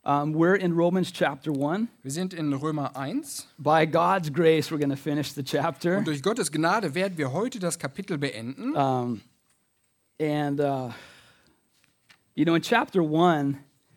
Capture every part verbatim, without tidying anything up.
Um, we're in Romans chapter one. Wir sind in Römer eins. By God's grace, we're going to finish the chapter. Und durch Gottes Gnade werden wir heute das Kapitel beenden. Um, and, uh, you know, in chapter one,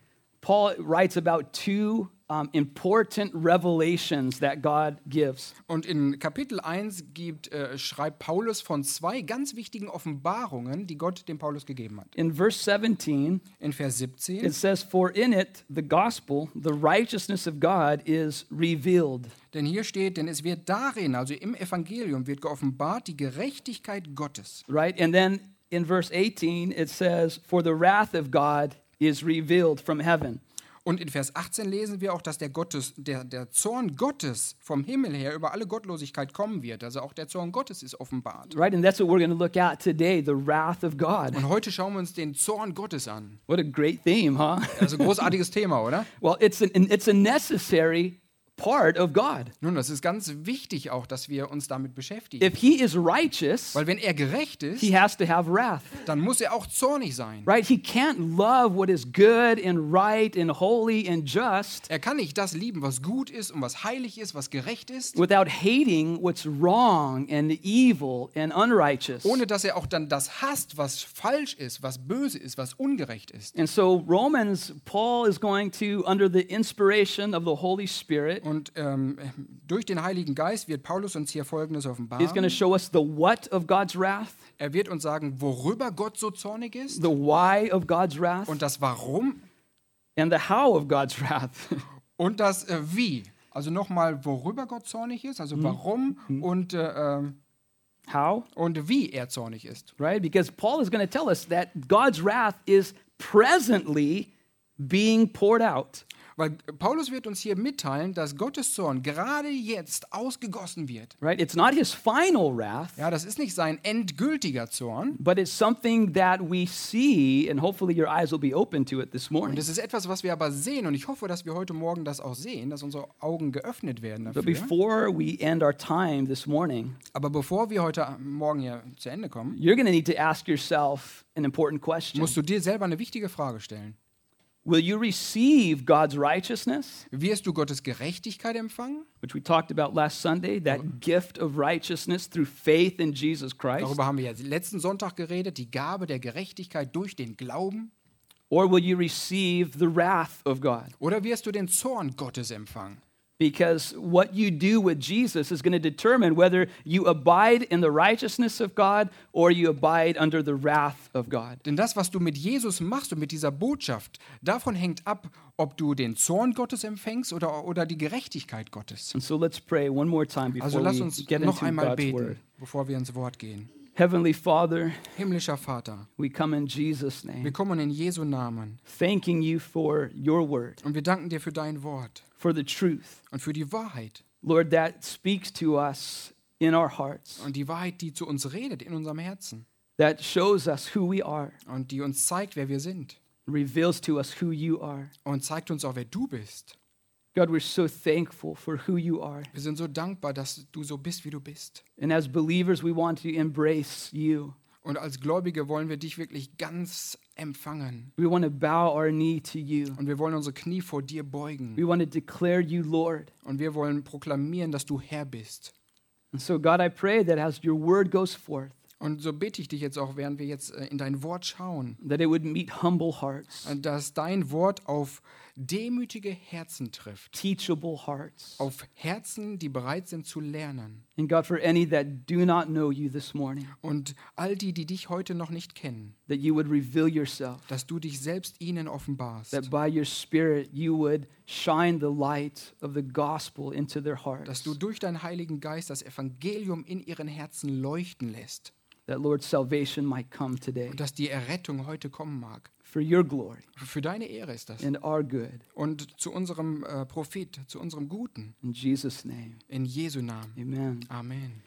Paul writes about two um, important revelations that God gives. Und in Kapitel eins gibt, äh, schreibt Paulus von zwei ganz wichtigen Offenbarungen, die Gott dem Paulus gegeben hat. In verse seventeen, In Vers siebzehn, it says, "For in it, the gospel, the righteousness of God is revealed." denn hier steht, denn es wird darin, also im Evangelium, wird geoffenbart die Gerechtigkeit Gottes. Right? And then in verse eighteen, it says, "For the wrath of God is revealed from heaven." Und in Vers achtzehn lesen wir auch, dass der, Gottes, der, der Zorn Gottes vom Himmel her über alle Gottlosigkeit kommen wird. Also auch der Zorn Gottes ist offenbart. Right? And that's what we're going to look at today, the wrath of God. Und heute schauen wir uns den Zorn Gottes an. What a great theme, huh? Also großartiges Thema, oder? Well, it's an, it's a necessary part of God. Nun, das ist ganz wichtig auch, dass wir uns damit beschäftigen. If he is righteous, Weil wenn er gerecht ist, he has to have wrath. dann muss er auch zornig sein. Right? He can't love what is good and right and holy and just Er kann nicht das lieben, was gut ist und was heilig ist, was gerecht ist, without hating what's wrong and evil and unrighteous. ohne dass er auch dann das hasst, was falsch ist, was böse ist, was ungerecht ist. And so Romans, Paul is going to, under the inspiration of the Holy Spirit, Und ähm, durch den Heiligen Geist wird Paulus uns hier Folgendes he's going to offenbaren. show us the what of God's wrath, Er wird uns sagen, worüber Gott so zornig ist the why of God's wrath, und das Warum and the how of God's wrath. und das äh, Wie. Also nochmal, worüber Gott zornig ist, also warum und, äh, ähm, How? und wie er zornig ist. Right? Because Paul is going to tell us that God's wrath is presently being poured out. Weil Paulus wird uns hier mitteilen, dass Gottes Zorn gerade jetzt ausgegossen wird. Right? It's not his final wrath, Ja, das ist nicht sein endgültiger Zorn, but it's something that we see, and hopefully your eyes will be open to it this und morning. es ist etwas, was wir aber sehen, und ich hoffe, dass wir heute Morgen das auch sehen, dass unsere Augen geöffnet werden But dafür. before we end our time this morning, Aber bevor wir heute Morgen hier zu Ende kommen, you're going to need to ask yourself an important question. musst du dir selber eine wichtige Frage stellen. Will you receive God's righteousness, Wirst du Gottes Gerechtigkeit empfangen? which we talked about last Sunday, that gift of righteousness through faith in Jesus Christ? Darüber haben wir ja letzten Sonntag geredet, die Gabe der Gerechtigkeit durch den Glauben. Or will you receive the wrath of God? Oder wirst du den Zorn Gottes empfangen? Because what you do with Jesus is going to determine whether you abide in the righteousness of God or you abide under the wrath of God. Denn das, was du mit Jesus machst und mit dieser Botschaft, davon hängt ab, ob du den Zorn Gottes empfängst oder, oder die Gerechtigkeit Gottes. And so let's pray one more time Also before lass we uns get noch into einmal God's beten, word. bevor wir ins Wort gehen. Heavenly Father, Himmlischer Vater, we come in Jesus' wir name, kommen in Jesu Namen thanking you for your word, und wir danken dir für dein Wort for the truth, und für die Wahrheit. Lord, that speaks to us in our hearts, Und die Wahrheit, die zu uns redet in unserem Herzen that shows us who we are, und die uns zeigt, wer wir sind reveals to us who you are. und zeigt uns auch, wer du bist. God, we're so thankful for who you are. Wir sind so dankbar, dass du so bist, wie du bist. And as believers, we want to embrace you. Und als Gläubige wollen wir dich wirklich ganz empfangen. We want to bow our knee to you. Und wir wollen unsere Knie vor dir beugen. We want to declare you Lord. Und wir wollen proklamieren, dass du Herr bist. And so, God, I pray that as your word goes forth, Und so bitte ich dich jetzt auch, während wir jetzt äh, in dein Wort schauen, that it would meet humble hearts, äh, dass dein Wort auf demütige Herzen trifft. teachable hearts. Auf Herzen, die bereit sind zu lernen. And God, for any that do not know you this morning, Und all die, die dich heute noch nicht kennen, that you would reveal yourself, dass du dich selbst ihnen offenbarst. that by your Spirit you would shine the light of the gospel into their Dass hearts, du durch deinen Heiligen Geist das Evangelium in ihren Herzen leuchten lässt. that, Lord, salvation might come today Und dass die Errettung heute kommen mag. for your glory Für deine Ehre ist das. and our good. Und zu unserem äh, Prophet, zu unserem Guten. In Jesus' name, In Jesu Namen. amen. Amen.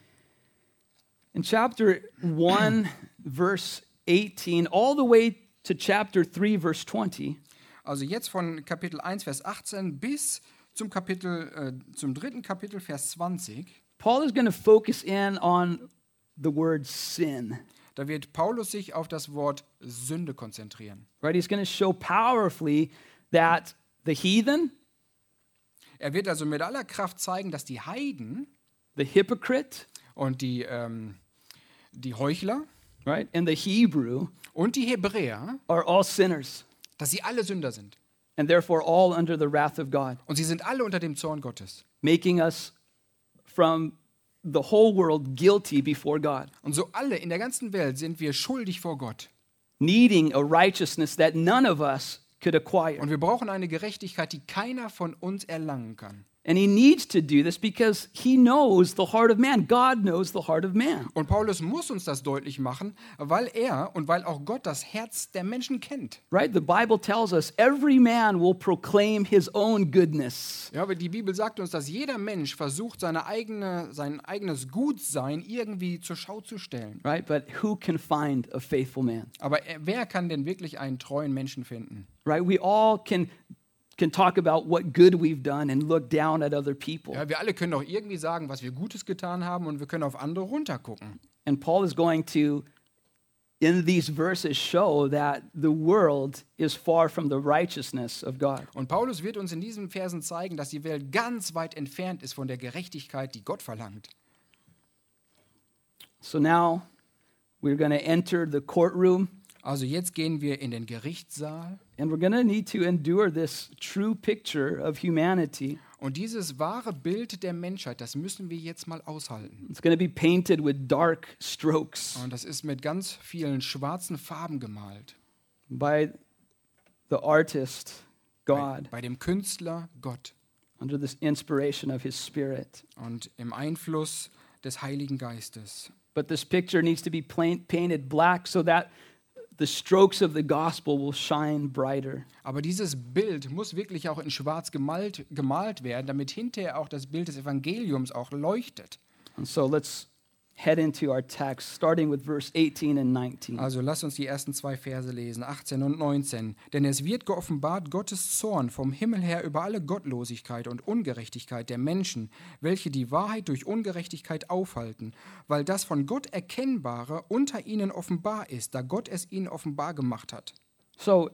In chapter one, verse eighteen, all the way to chapter three, verse twenty, Also jetzt von Kapitel eins, Vers achtzehn bis zum Kapitel, äh, zum dritten Kapitel, Vers zwanzig. Paul is going to focus in on the word sin. Da wird Paulus sich auf das Wort Sünde konzentrieren. Right? He's going to show powerfully that the heathen, Er wird also mit aller Kraft zeigen, dass die Heiden the hypocrite, und die, ähm, die Heuchler right, and the Hebrew und die Hebräer, are all sinners dass sie alle Sünder sind. and therefore all under the wrath of God, Und sie sind alle unter dem Zorn Gottes. making us from the whole world guilty before God, Und so alle in der ganzen Welt sind wir schuldig vor Gott. needing a righteousness that none of us could acquire. Und wir brauchen eine Gerechtigkeit, die keiner von uns erlangen kann. And he needs to do this because he knows the heart of man. God knows the heart of man. Und Paulus muss uns das deutlich machen, weil er und weil auch Gott das Herz der Menschen kennt. Right? The Bible tells us every man will proclaim his own goodness. Ja, aber die Bibel sagt uns, dass jeder Mensch versucht, seine eigene, sein eigenes Gutsein irgendwie zur Schau zu stellen. Right? But who can find a faithful man? Aber er- wer kann denn wirklich einen treuen Menschen finden? Right? We all can can talk about what good we've done and look down at other people. Ja, wir alle können doch irgendwie sagen, was wir Gutes getan haben, und wir können auf andere runtergucken. And Paul is going to in these verses show that the world is far from the righteousness of God. Und Paulus wird uns in diesen Versen zeigen, dass die Welt ganz weit entfernt ist von der Gerechtigkeit, die Gott verlangt. So now we're going to enter the courtroom. Also jetzt gehen wir in den Gerichtssaal, And we're going to need to endure this true picture of humanity. und dieses wahre Bild der Menschheit, das müssen wir jetzt mal aushalten. It's going to be painted with dark strokes Und das ist mit ganz vielen schwarzen Farben gemalt. by the artist, Bei, God, bei dem Künstler Gott under this inspiration of his spirit. und im Einfluss des Heiligen Geistes. But this picture needs to be plain, painted black so that the strokes of the gospel will shine brighter. Aber dieses Bild muss wirklich auch in Schwarz gemalt, gemalt werden, damit hinterher auch das Bild des Evangeliums auch leuchtet. And so let's head into our text, starting with verse eighteen and nineteen. Also lasst uns die ersten zwei Verse lesen, achtzehn und neunzehn. Denn es wird geoffenbart Gottes Zorn vom Himmel her über alle Gottlosigkeit und Ungerechtigkeit der Menschen, welche die Wahrheit durch Ungerechtigkeit aufhalten, weil das von Gott Erkennbare unter ihnen offenbar ist, da Gott es ihnen offenbar gemacht hat. So,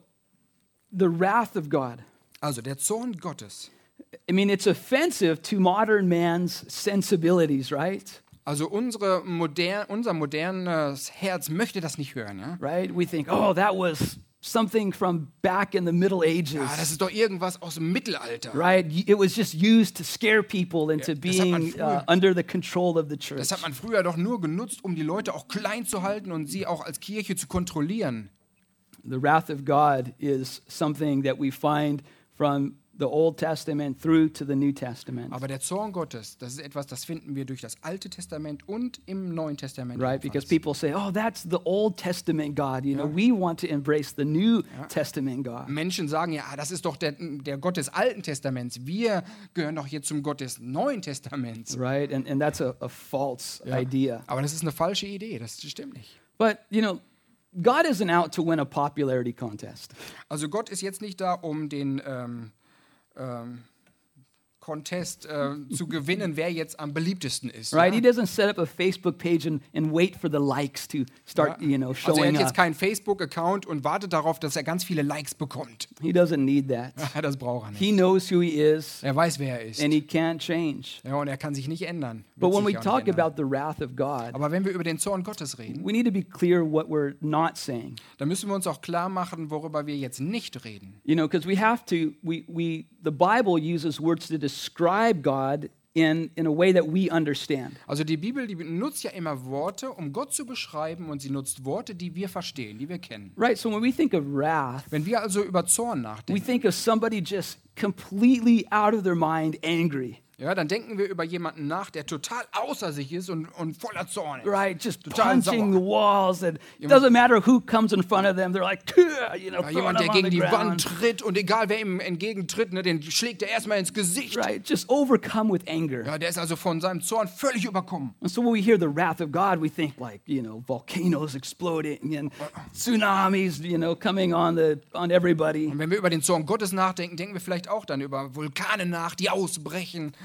the wrath of God. Also der Zorn Gottes. I mean, it's offensive to modern man's sensibilities, right? Also unsere moder unser modernes Herz möchte das nicht hören. Ja? Right? We think, oh, that was something from back in the Middle Ages. Ja, das ist doch irgendwas aus dem Mittelalter. Right? It was just used to scare people into Ja, das hat man being früher- uh, under the control of the church. Das hat man früher doch nur genutzt, um die Leute auch klein zu halten und sie auch als Kirche zu kontrollieren. The wrath of God is something that we find from the Old Testament through to the New Testament. Aber der Zorn Gottes, das ist etwas, das finden wir durch das Alte Testament und im Neuen Testament. Right? Because ebenfalls. people say, oh, that's the Old Testament God. You know, we want to embrace the New Testament God. Menschen sagen, ja, das ist doch der, der Gott des Alten Testaments. Wir gehören doch hier zum Gott des Neuen Testaments. Right? And, and that's a, a false idea. Aber das ist eine falsche Idee, das stimmt nicht. But, you know, God isn't out to win a popularity contest. Also Gott ist jetzt nicht da, um den ähm, ähm, Contest äh, zu gewinnen, wer jetzt am beliebtesten ist. Right? Ja? He doesn't set up a Facebook page and, and wait for the likes to start, you know, Also er showing hat jetzt up. keinen Facebook-Account und wartet darauf, dass er ganz viele Likes bekommt. He doesn't need that. Das braucht er nicht. He knows who he is Er weiß, wer er ist. and he can't change. Ja, und er kann sich nicht ändern. Wird But when sich we auch talk nicht ändern. about the wrath of God, Aber wenn wir über den Zorn Gottes reden, we need to be clear what we're not saying. dann müssen wir uns auch klar machen, worüber wir jetzt nicht reden. You know, because we have to, we, we, the Bible uses words to describe God in, in a way that we understand. Also die Bibel, die nutzt ja immer Worte, um Gott zu beschreiben, und sie nutzt Worte, die wir verstehen, die wir kennen. Right? So when we think of wrath, Wenn wir also über Zorn we nachdenken, think of somebody just completely out of their mind, angry. ja, dann denken wir über jemanden nach, der total außer sich ist und, und voller Zorn ist. Right? Just Total punching the sauer. walls, and it Jemand- doesn't matter who comes in front of them. They're like, you know, Ja, throwing jemand, them der on gegen the die Wand ground. tritt, und egal wer ihm entgegentritt, ne, den schlägt er erstmal ins Gesicht. Right? Just overcome with anger. Ja, der ist also von seinem Zorn völlig überkommen. And so when we hear the wrath of God, we think like, you know, volcanoes exploding and tsunamis, you know, coming on the on everybody. Und wenn wir über den Zorn Gottes nachdenken, denken wir vielleicht auch dann über Vulkane nach, die ausbrechen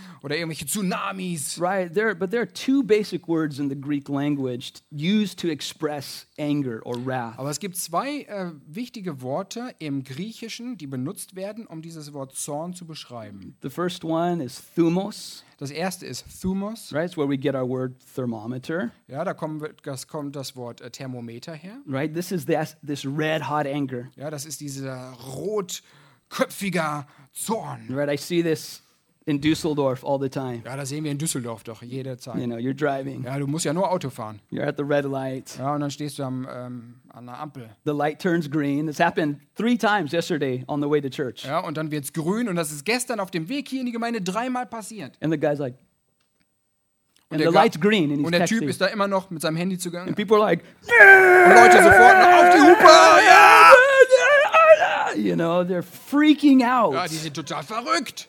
oder irgendwelche Tsunamis. Right, there, but there are two basic words in the Greek language used to express anger or wrath. Aber es gibt zwei äh, wichtige Worte im Griechischen, die benutzt werden, um dieses Wort Zorn zu beschreiben. The first one is thumos, Das erste ist Thumos. right? It's where we get our word thermometer, Ja, da kommen wir, das kommt das Wort äh, Thermometer her. right? This is this, this red hot anger, Ja, das ist dieser rotköpfiger Zorn. right? I see this in Dusseldorf all the time. Ja, das sehen wir in Düsseldorf doch jede You Zeit. know, you're driving, Ja, du musst ja nur Auto fahren. you're at the red light, Ja, und dann stehst du am, ähm, an der Ampel. the light turns green. It's happened three times yesterday on the way to church. Ja, und dann wird es grün und das ist gestern auf dem Weg hier in die Gemeinde dreimal passiert. And the guy's like, Und and der, the Ga- light's green, and und he's der Typ texting. ist da immer noch mit seinem Handy zugange. And people are like, Und Leute sofort noch auf die Hupe. Ja! you know, they're freaking out. Ja, die sind total verrückt.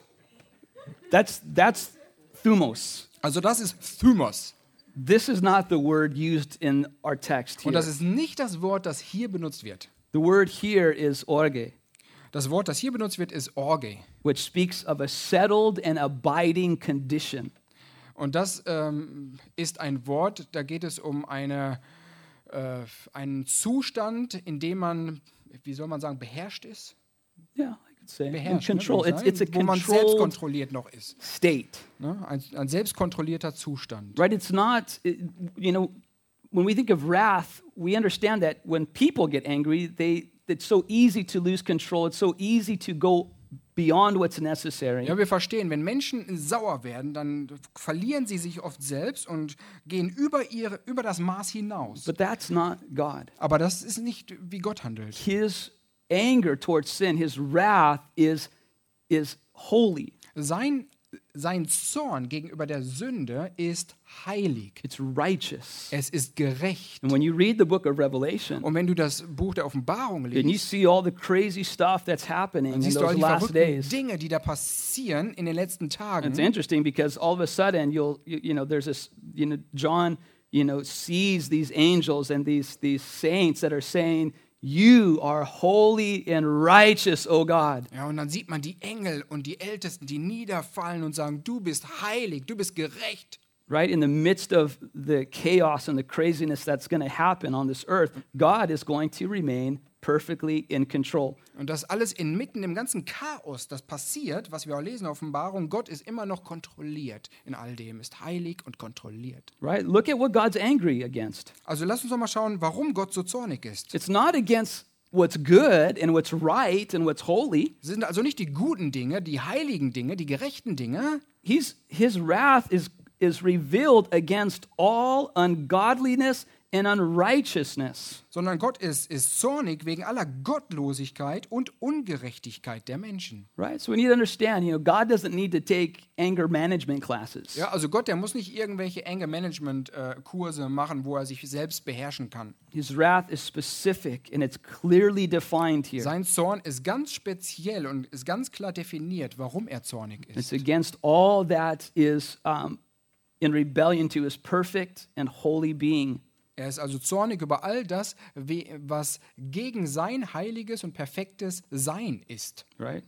That's that's thumos. Also das ist Thumos. This is not the word used in our text Und here. das ist nicht das Wort, das hier benutzt wird. The word here is orge, Das Wort, das hier benutzt wird, ist Orge. which speaks of a settled and abiding condition. Und das ähm, ist ein Wort, da geht es um eine, äh, einen Zustand, in dem man, wie soll man sagen, beherrscht ist. Yeah, I could say. In Beherrscht, ne, control. würde ich It's, it's a sagen, wo man selbst controlled kontrolliert noch ist. state, Ne? Ein, ein selbstkontrollierter Zustand. right? It's not, it- you know, when we think of wrath, we understand that when people get angry, they it's so easy to lose control. It's so easy to go beyond what's necessary. Ja, wir verstehen, wenn Menschen sauer werden, dann verlieren sie sich oft selbst und gehen über, ihre, über das Maß hinaus. But that's not God. Aber das ist nicht, wie Gott handelt. His anger towards sin, his wrath is, is holy. Sein, sein Zorn gegenüber der Sünde ist heilig. It's righteous. Es ist gerecht. And when you read the book of Revelation, Und wenn du das Buch der Offenbarung and you liest, see all the crazy stuff that's happening dann in siehst du all those die last verrückten days. Dinge, die da passieren in den letzten Tagen. It's interesting because all of a sudden you'll you, you know there's this you know John you know sees these angels and these these saints that are saying, "You are holy and righteous, O God." Ja, und dann sieht man die Engel und die Ältesten, die niederfallen und sagen, du bist heilig, du bist gerecht. Right in the midst of the chaos and the craziness that's going to happen on this earth, God is going to remain perfectly in control. Und das alles inmitten im ganzen Chaos, das passiert, was wir auch lesen in der Offenbarung, Gott ist immer noch kontrolliert in all dem, ist heilig und kontrolliert. Right? Look at what God's angry against. Also lass uns doch mal schauen, warum Gott so zornig ist. It's not against what's good and what's right and what's holy. Es sind also nicht die guten Dinge, die heiligen Dinge, die gerechten Dinge. He's, his wrath is, is revealed against all ungodliness and unrighteousness. Sondern Gott ist, ist zornig wegen aller Gottlosigkeit und Ungerechtigkeit der Menschen. Right? So we need to understand, you know, God doesn't need to take anger management classes. Ja, also Gott, der muss nicht irgendwelche enge Management-Kurse machen, wo er sich selbst beherrschen kann. His wrath is specific and it's clearly defined here. Sein Zorn ist ganz speziell und ist ganz klar definiert, warum er zornig It's ist. against all that is um, in rebellion to his perfect and holy being. Er ist also zornig über all das, we- was gegen sein heiliges und perfektes Sein ist. Right?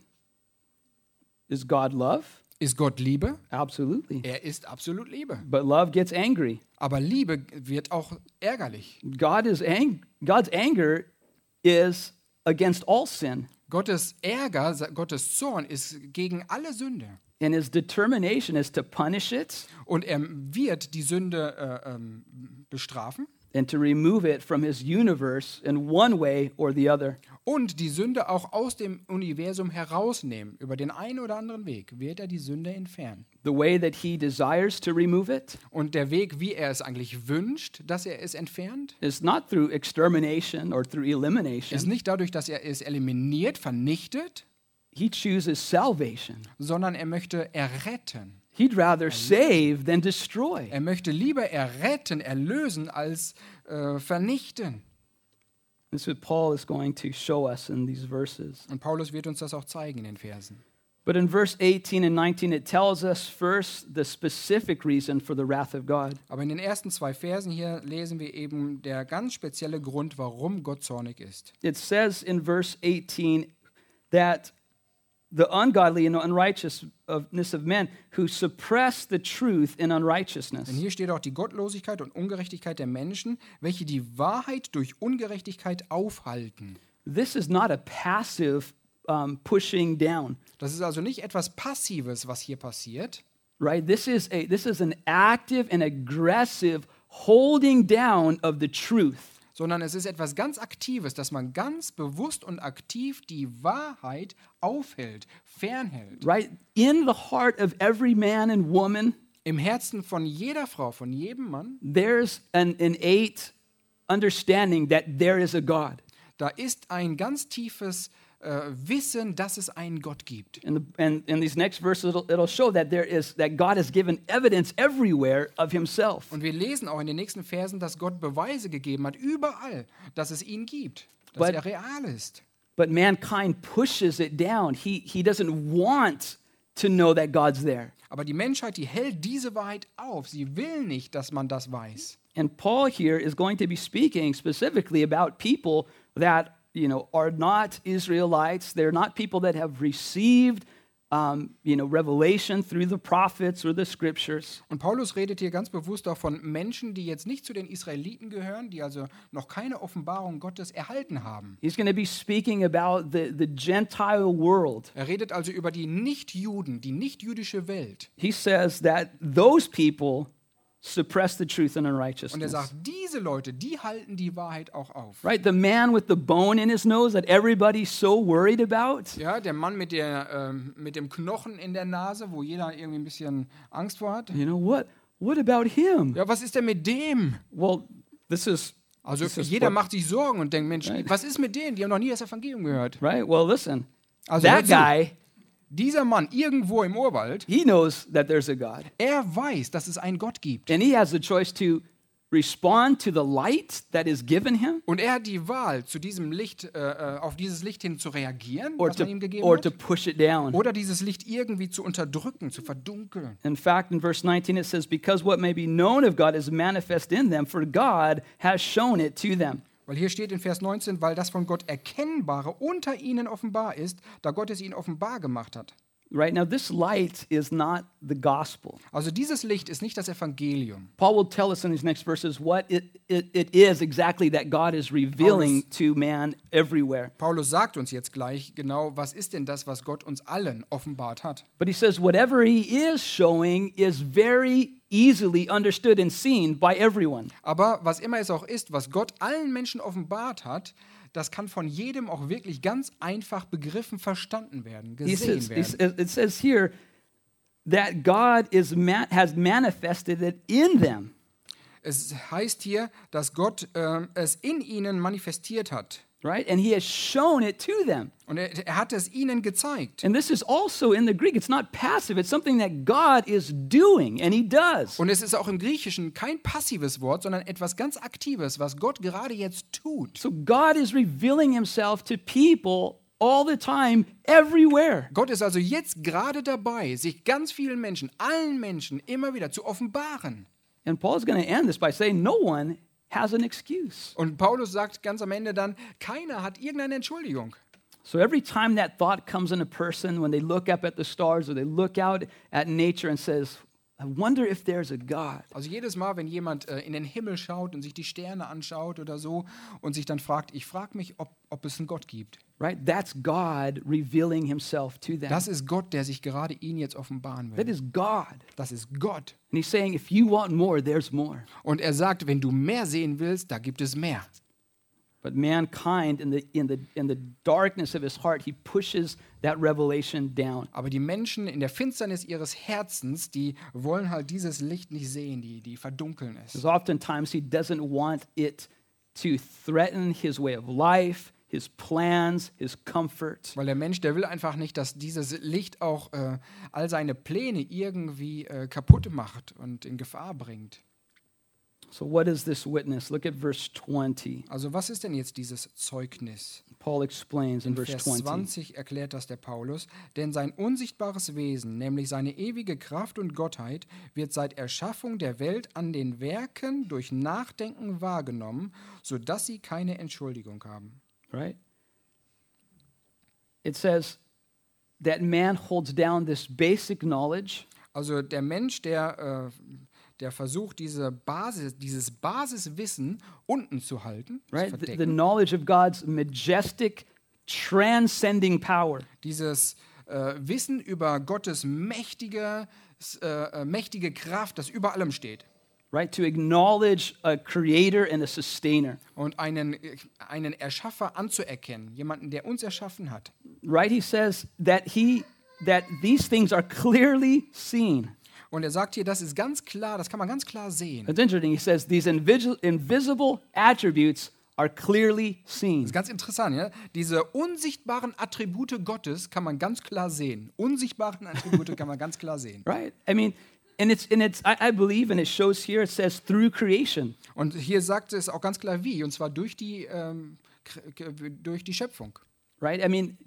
Is God love? Ist Gott Liebe? Absolutely. Er ist absolut Liebe. But love gets angry. Aber Liebe wird auch ärgerlich. God is ang- God's anger is against all sin, Gottes Ärger, Gottes Zorn ist gegen alle Sünde. and his determination is to punish it Und er wird die Sünde äh, ähm, bestrafen and to remove it from his universe in one way or the other. und die Sünde auch aus dem Universum herausnehmen. Über den einen oder anderen Weg wird er die Sünde entfernen. The way that he desires to remove it Und der Weg, wie er es eigentlich wünscht, dass er es entfernt, is not through extermination or through ist elimination. nicht dadurch, dass er es eliminiert, vernichtet, He chooses salvation. sondern er möchte erretten. He'd rather save than destroy. Er möchte lieber erretten, erlösen, als äh, vernichten. This is what Paul is going to show us in these verses. Und Paulus wird uns das auch zeigen in den Versen. But in verse eighteen and nineteen, it tells us first the specific reason for the wrath of God. Aber in den ersten zwei Versen hier lesen wir eben der ganz spezielle Grund, warum Gott zornig ist. It says in verse eighteen that the ungodly and unrighteousness of men who suppress the truth in unrighteousness. Denn hier steht auch die Gottlosigkeit und Ungerechtigkeit der Menschen, welche die Wahrheit durch Ungerechtigkeit aufhalten. This is not a passive um, pushing down, Das ist also nicht etwas Passives, was hier passiert, right? This is a this is an active and aggressive holding down of the truth. sondern es ist etwas ganz Aktives, dass man ganz bewusst und aktiv die Wahrheit aufhält, fernhält. Right? In the heart of every man and woman, Im Herzen von jeder Frau, von jedem Mann, there's an innate understanding that there is a God. da ist ein ganz tiefes äh, Wissen, dass es einen Gott gibt. And, the, and in these next verses, it'll, it'll show that there is that God has given evidence everywhere of Himself. Und wir lesen auch in den nächsten Versen, dass Gott Beweise gegeben hat, überall, dass es ihn gibt, dass But- er real ist. But mankind pushes it down. He he doesn't want to know that God's there. Aber die Menschheit, die hält diese Wahrheit auf. Sie will nicht, dass man das weiß. And Paul here is going to be speaking specifically about people that, you know, are not Israelites. They're not people that have received, um, you know, revelation through the prophets or the scriptures. Und Paulus redet hier ganz bewusst auch von Menschen, die jetzt nicht zu den Israeliten gehören, die also noch keine Offenbarung Gottes erhalten haben. He's going to be speaking about the, the Gentile world. Er redet also über die Nichtjuden, die nichtjüdische Welt. He says that those people suppress the truth in Und er unrighteousness. sagt, diese Leute, die halten die Wahrheit auch auf. Right? The man with the bone in his nose that everybody's so worried about. Ja, der Mann mit, der, ähm, mit dem Knochen in der Nase, wo jeder irgendwie ein bisschen Angst vor hat. You know, what, what about him? Ja, was ist denn mit dem? Well, this is, Also this is jeder what- macht sich Sorgen und denkt, Mensch, Right. was ist mit denen? Die haben noch nie das Evangelium gehört. right? Well, listen, Also that hör zu. guy, Dieser Mann irgendwo im Urwald, he knows that there's a God. er weiß, dass es einen Gott gibt. And he has the choice to respond to the light that is given him Und er hat die Wahl, zu diesem Licht, äh, auf dieses Licht hin zu reagieren, or was to, man ihm gegeben or hat, to push it down. oder dieses Licht irgendwie zu unterdrücken, zu verdunkeln. In fact, in verse nineteen, it says, because what may be known of God is manifest in them, for God has shown it to them. Weil hier steht in Vers neunzehn, weil das von Gott Erkennbare unter ihnen offenbar ist, da Gott es ihnen offenbar gemacht hat. Right? Now, this light is not the gospel. Also dieses Licht ist nicht das Evangelium. Paul will tell us in these next verses what it, it, it is exactly that God is revealing to man everywhere. Paulus sagt uns jetzt gleich genau, was ist denn das, was Gott uns allen offenbart hat. But he says whatever he is showing is very easily understood and seen by everyone. Aber was immer es auch ist, was Gott allen Menschen offenbart hat, das kann von jedem auch wirklich ganz einfach begriffen, verstanden werden, He gesehen says, he werden. says- it says here that God is ma- has manifested it in them. Es heißt hier, dass Gott ähm, es in ihnen manifestiert hat. Right? And he has shown it to them. Und er, er hat es ihnen gezeigt. And this is also in the Greek. It's not passive. It's something that God is doing, and he does. Und es ist auch im Griechischen kein passives Wort, sondern etwas ganz Aktives, was Gott gerade jetzt tut. So God is revealing himself to people all the time, everywhere. Gott ist also jetzt gerade dabei, sich ganz vielen Menschen, allen Menschen immer wieder zu offenbaren. And Paul's going to end this by saying no one has an excuse. Und Paulus sagt ganz am Ende dann, keiner hat irgendeine Entschuldigung. So every time that thought comes in a person, when they look up at the stars or they look out at nature and says, I wonder if there's a God. Also jedes Mal, wenn jemand äh, in den Himmel schaut und sich die Sterne anschaut oder so und sich dann fragt, ich frage mich, ob, ob es einen Gott gibt. Right? That's God revealing himself to them. Das ist Gott, der sich gerade ihnen jetzt offenbaren That will. is God. Das ist Gott. And he's saying, if you want more, there's more. Und er sagt, wenn du mehr sehen willst, da gibt es mehr. But mankind, in the, in, the, in the darkness of his heart, he pushes that revelation down. Aber die Menschen in der Finsternis ihres Herzens, die wollen halt dieses Licht nicht sehen, die, die verdunkeln es. Because oftentimes he doesn't want it to threaten his way of life, his plans, his comfort. Weil der Mensch, der will einfach nicht, dass dieses Licht auch äh, all seine Pläne irgendwie äh, kaputt macht und in Gefahr bringt. So what is this witness? Look at verse twenty. Also was ist denn jetzt dieses Zeugnis? Paul explains in In verse Vers twenty. zwanzig erklärt das der Paulus, denn sein unsichtbares Wesen, nämlich seine ewige Kraft und Gottheit, wird seit Erschaffung der Welt an den Werken durch Nachdenken wahrgenommen, sodass sie keine Entschuldigung haben. Right? It says that man holds down this basic knowledge Also der Mensch, der, äh, der versucht, diese Basis, dieses Basiswissen unten zu halten, zu right? The, the verdecken, knowledge of God's majestic, transcending power. dieses äh, Wissen über Gottes mächtige, äh, äh, mächtige Kraft, das über allem steht. Right? To acknowledge a creator and a sustainer. Und einen, einen Erschaffer anzuerkennen, jemanden, der uns erschaffen hat. Right? He says that he that these things are clearly seen. Und er sagt hier, das ist ganz klar, das kann man ganz klar sehen. It's interesting. He says these invisible, invisible attributes are clearly Das seen. ist ganz interessant, ja? Diese unsichtbaren Attribute Gottes kann man ganz klar sehen. Unsichtbaren Attribute kann man ganz klar sehen. Right? I mean, and it's and it's I, I believe, and it shows here. It says through creation. Und hier sagt es auch ganz klar wie, und zwar durch die, ähm, k- k- durch die Schöpfung. Right? I mean,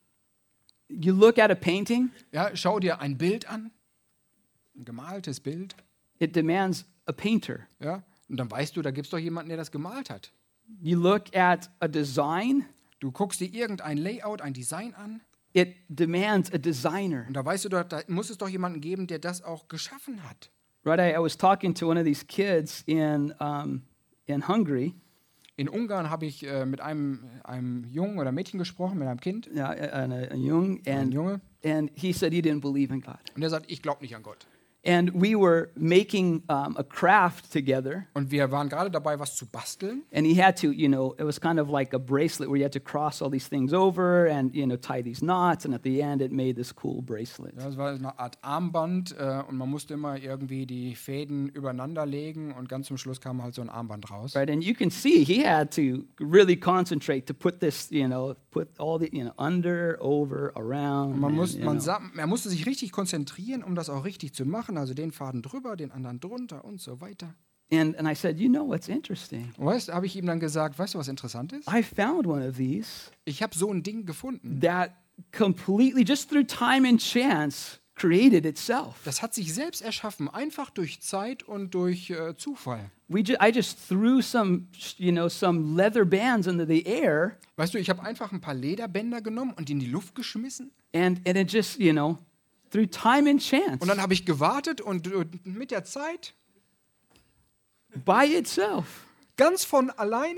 you look at a painting. Ja, schau dir ein Bild an, ein gemaltes Bild, It demands a painter. ja, und dann weißt du, da gibt es doch jemanden, der das gemalt hat. You look at a design. Du guckst dir irgendein Layout, ein Design an, It demands a designer. und da weißt du doch, da muss es doch jemanden geben, der das auch geschaffen hat. Right? I, I was talking to one of these kids in um, in Hungary. In Ungarn habe ich äh, mit einem, einem Jungen oder Mädchen gesprochen, mit einem Kind, Yeah, and a, a young, ein and Junge, and he said he didn't believe in God. und der sagt, ich glaube nicht an Gott. And we were making um, a craft together, Und wir waren gerade dabei, was zu basteln. and he had to, you know, it was kind of like a bracelet where you had to cross all these things over and, you know, tie these knots, and at the end it made this cool bracelet. Ja, das war eine Art Armband äh, und man musste immer irgendwie die Fäden übereinander legen und ganz zum Schluss kam halt so ein Armband raus. Right? And you can see he had to really concentrate to put this, you know, put all the, you know, under, over, around. Und man and, muss, you man know. sa- er musste sich richtig konzentrieren, um das auch richtig zu machen. Also den Faden drüber, den anderen drunter und so weiter. And, and I said, you know what's interesting? Und weißt, habe ich ihm dann gesagt, weißt du, was interessant ist? I found one of these Ich habe so ein Ding gefunden. that completely, just through time and chance, created itself. Das hat sich selbst erschaffen, einfach durch Zeit und durch äh, Zufall. We ju- I just threw some, you know, some leather bands into the air, Weißt du, ich habe einfach ein paar Lederbänder genommen und in die Luft geschmissen. and, and it just, you know, through time and chance, Und dann habe ich gewartet und äh, mit der Zeit, by itself, ganz von alleine,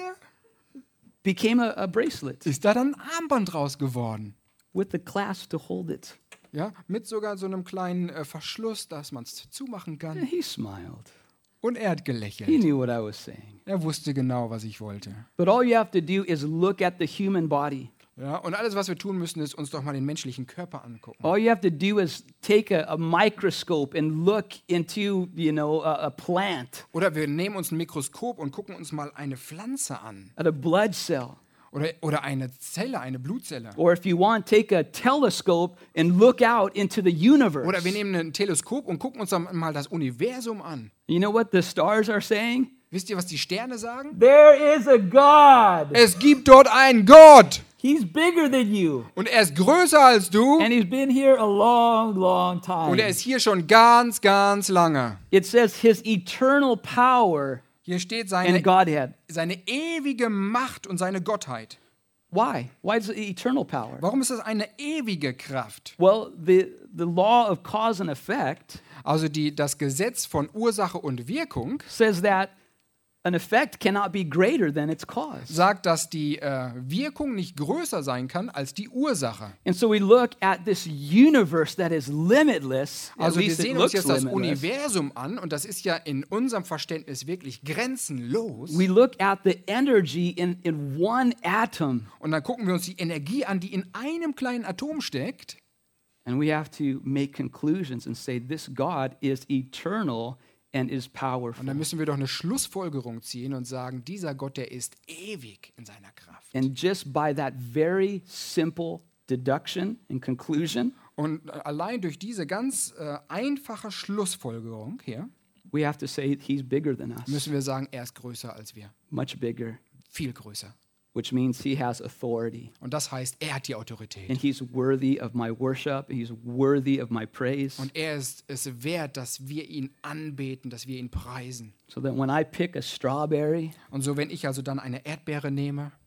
became a, a bracelet ist da dann ein Armband raus geworden. with the clasp to hold it. Ja, mit sogar so einem kleinen äh, Verschluss, dass man es zumachen And kann. he smiled. Und er hat He gelächelt. knew what I was saying. Er wusste genau, was ich wollte. But all you have to do is look at the human body. Ja, und alles, was wir tun müssen, ist uns doch mal den menschlichen Körper angucken. All you have to do is take a, a microscope and look into, you know, a, a plant, Oder wir nehmen uns ein Mikroskop und gucken uns mal eine Pflanze an. at a blood cell. Oder, oder eine Zelle, eine Blutzelle. Or if you want, take a telescope and look out into the universe. Oder wir nehmen ein Teleskop und gucken uns dann mal das Universum an. You know what the stars are saying? Wisst ihr, was die Sterne sagen? There is a God. Es gibt dort einen Gott. He's bigger than you. Und er ist größer als du. And he's been here a long, long time. Und er ist hier schon ganz, ganz lange. It says his eternal power Hier steht and seine, Godhead. seine ewige Macht und seine Gottheit. Why? Why is it eternal power? Warum ist das eine ewige Kraft? Well, the, the law of cause and effect Also die, das Gesetz von Ursache und Wirkung says that an effect cannot be greater than its cause. sagt, dass die äh, Wirkung nicht größer sein kann als die Ursache. And so we look at this universe that is limitless. At Also wir least it sehen uns looks jetzt das limitless. Universum an und das ist ja in unserem Verständnis wirklich grenzenlos. We look at the energy in, in one atom, Und dann gucken wir uns die Energie an, die in einem kleinen Atom steckt. and we have to make conclusions and say this God is eternal and is powerful. Und dann müssen wir doch eine Schlussfolgerung ziehen und sagen, dieser Gott, der ist ewig in seiner Kraft. And just by that very simple deduction and conclusion, Und allein durch diese ganz äh, einfache Schlussfolgerung hier we have to say he's bigger than us, müssen wir sagen, er ist größer als wir. much bigger, Viel größer. which means he has authority. Und das heißt, er hat die Autorität. And he's worthy of my worship. He's worthy of my praise. Und er ist es wert, dass wir ihn anbeten, dass wir ihn preisen. So that when I pick a strawberry Und so, wenn ich also dann eine Erdbeere nehme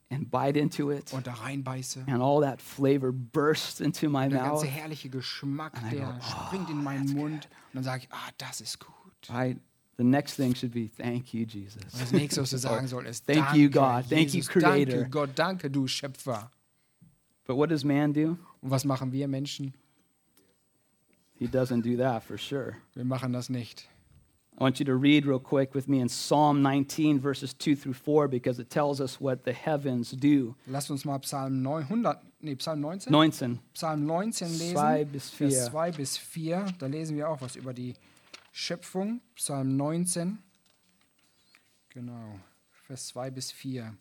and bite into it, und da reinbeiße. and all that flavor bursts into my Der mouth. ganze herrliche Geschmack, And I der go, oh, springt in meinen Mund. Und dann sage ich, ah, das ist gut. Right? The next thing should be, thank you, Jesus. Und das nächste, was du sagen sollst, ist, Thank danke, you, God. Thank you, Jesus, Creator. danke, Gott, danke, du Schöpfer. But what does man do? Und was machen wir Menschen? He doesn't do that for sure. Wir machen das nicht. I want you to read real quick with me in Psalm nineteen, verses two through four, because it tells us what the heavens do. Lasst uns mal Psalm neunhundert, nee, Psalm neunzehn? neunzehn. Psalm neunzehn Zwei lesen, bis Vers vier. zwei bis vier. Da lesen wir auch was über die Schöpfung. Psalm neunzehn. Genau, Vers zwei bis vier.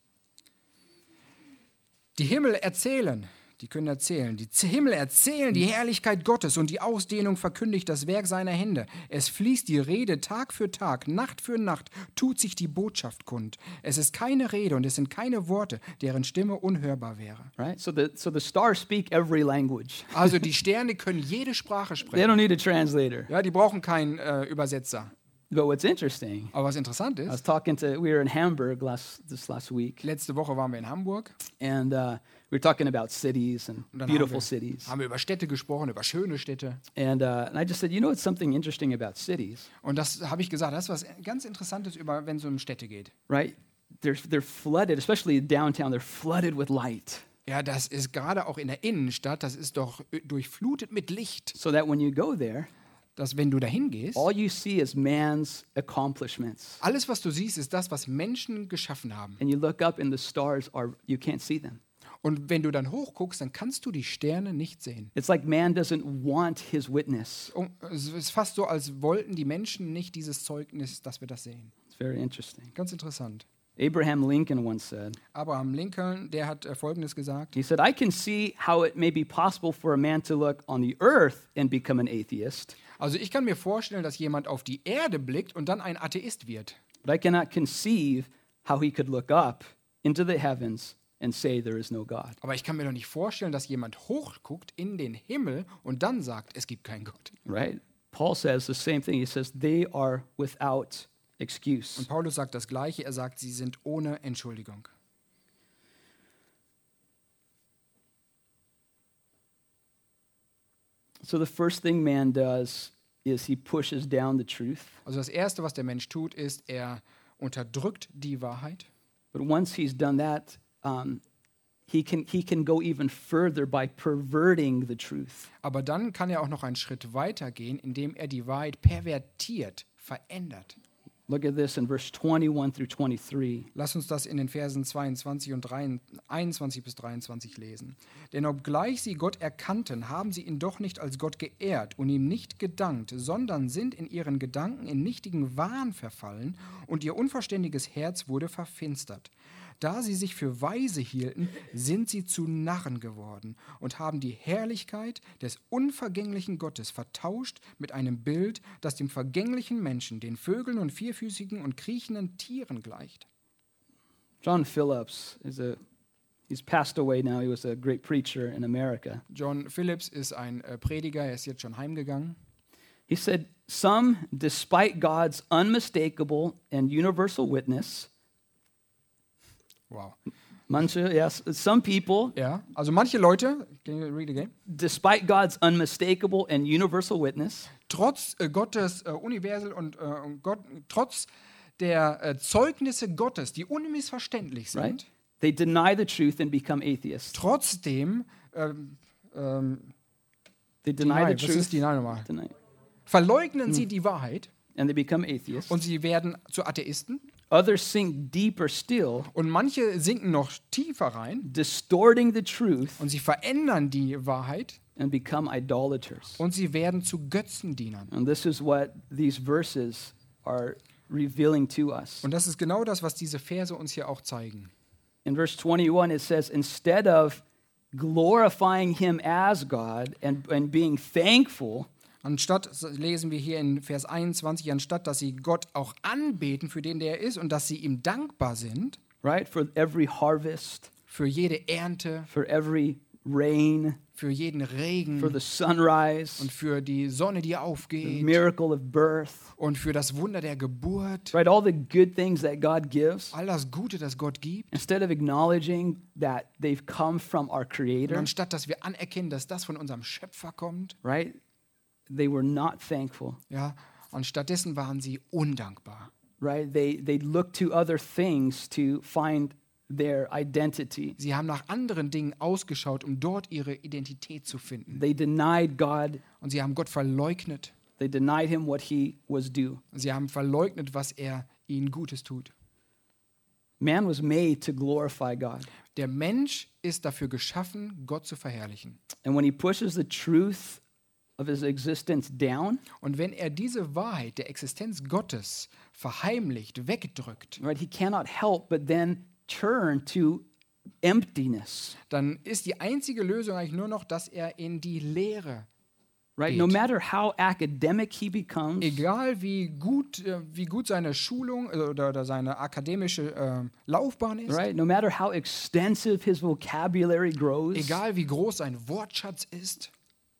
Die Himmel erzählen, die können erzählen, die Z- Himmel erzählen die Herrlichkeit Gottes und die Ausdehnung verkündigt das Werk seiner Hände. Es fließt die Rede Tag für Tag, Nacht für Nacht, tut sich die Botschaft kund. Es ist keine Rede und es sind keine Worte, deren Stimme unhörbar wäre. Right? So the, so the stars speak every language. Also die Sterne können jede Sprache They sprechen. don't need a translator. Ja, die brauchen keinen äh, Übersetzer. But what's interesting, Aber was interessant I was ist, talking to, we were in Hamburg last, this last week, letzte Woche waren wir in Hamburg and uh, we were talking about cities and und dann beautiful haben wir, cities. haben wir über Städte gesprochen, über schöne Städte. And, uh, and I just said, you know what's something interesting about cities, Und das habe ich gesagt, das ist was ganz Interessantes, über, wenn es um Städte geht. right? They're, they're flooded, especially downtown, they're flooded with light. Ja, das ist gerade auch in der Innenstadt, das ist doch äh, durchflutet mit Licht. So that when you go there, Dass wenn du dahin gehst, all you see is man's accomplishments. alles, was du siehst, ist das, was Menschen geschaffen haben. And you look up and the stars are, you can't see them. Und wenn du dann hochguckst, dann kannst du die Sterne nicht sehen. It's like man doesn't want his witness. Und es ist fast so, als wollten die Menschen nicht dieses Zeugnis, dass wir das sehen. It's very interesting. Ganz interessant. Abraham Lincoln once said, Abraham Lincoln, der hat äh, Folgendes gesagt. he said, I can see how it may be possible for a man to look on the earth and become an atheist, Also ich kann mir vorstellen, dass jemand auf die Erde blickt und dann ein Atheist wird. but I cannot conceive how he could look up into the heavens and say there is no God. Aber ich kann mir doch nicht vorstellen, dass jemand hochguckt in den Himmel und dann sagt, es gibt keinen Gott. Right? Paul says the same thing. He says they are without excuse. Und Paulus sagt das Gleiche. Er sagt, sie sind ohne Entschuldigung. So the first thing man does is he pushes down the truth. Also das Erste, was der Mensch tut, ist, er unterdrückt die Wahrheit. But once he's done that, um, he can he can go even further by perverting the truth. Aber dann kann er auch noch einen Schritt weiter gehen, indem er die Wahrheit pervertiert, verändert. Look at this in verse twenty-one through twenty-three. Lass uns das in den Versen zweiundzwanzig und einundzwanzig bis dreiundzwanzig lesen. Denn obgleich sie Gott erkannten, haben sie ihn doch nicht als Gott geehrt und ihm nicht gedankt, sondern sind in ihren Gedanken in nichtigen Wahn verfallen und ihr unverständiges Herz wurde verfinstert. Da sie sich für weise hielten, sind sie zu Narren geworden und haben die Herrlichkeit des unvergänglichen Gottes vertauscht mit einem Bild, das dem vergänglichen Menschen, den Vögeln und vierfüßigen und kriechenden Tieren gleicht. John Phillips is a he's passed away now. He was a great preacher in America. John Phillips ist ein äh, Prediger, er ist jetzt schon heimgegangen. He said, "Some, despite God's unmistakable and universal witness, Wow. manche, yes, some people, Ja, also manche Leute, can you read again? despite God's unmistakable and universal witness, Trotz äh, Gottes äh, Universal und äh, und Gott, trotz der äh, Zeugnisse Gottes, die unmissverständlich sind, right? They deny the truth and become atheists. trotzdem ähm, ähm, They deny deny, the was truth, ist deny nochmal? deny, Verleugnen sie die Wahrheit and they become atheists. und sie werden zu Atheisten. Others sink deeper still, Und manche sinken noch tiefer rein distorting the truth und sie verändern die Wahrheit and become idolaters. und sie werden zu Götzendienern. And this is what these verses are revealing to us. Und das ist genau das, was diese Verse uns hier auch zeigen. In verse twenty-one, it says, instead of glorifying him as God and, and being thankful, Anstatt, lesen wir hier in Vers einundzwanzig, anstatt dass sie Gott auch anbeten, für den der er ist, und dass sie ihm dankbar sind, right, for every harvest, für jede Ernte, for every rain, für jeden Regen for the sunrise, und für die Sonne, die the aufgeht miracle of birth, und für das Wunder der Geburt. right? All the good things that God gives. All das Gute, das Gott gibt. Instead of acknowledging that they've come from our Und Creator, anstatt, dass wir anerkennen, dass das von unserem Schöpfer kommt, right? They were not thankful, ja, und stattdessen waren sie undankbar. right? They they looked to other things to find their identity. Sie haben nach anderen Dingen ausgeschaut, um dort ihre Identität zu finden. They denied God. Und sie haben Gott verleugnet. They denied him what he was due. Sie haben verleugnet, was er ihnen Gutes tut. Man was made to glorify God. Der Mensch ist dafür geschaffen, Gott zu verherrlichen. And when he pushes the truth of his existence down, Und wenn er diese Wahrheit der Existenz Gottes verheimlicht, wegdrückt, right, he cannot help but then turn to emptiness. dann ist die einzige Lösung eigentlich nur noch, dass er in die Leere, Right? geht. No matter how academic he becomes, egal wie gut, äh, wie gut seine Schulung äh, oder, oder seine akademische äh, Laufbahn ist, right? No matter how extensive his vocabulary grows, egal wie groß sein Wortschatz ist,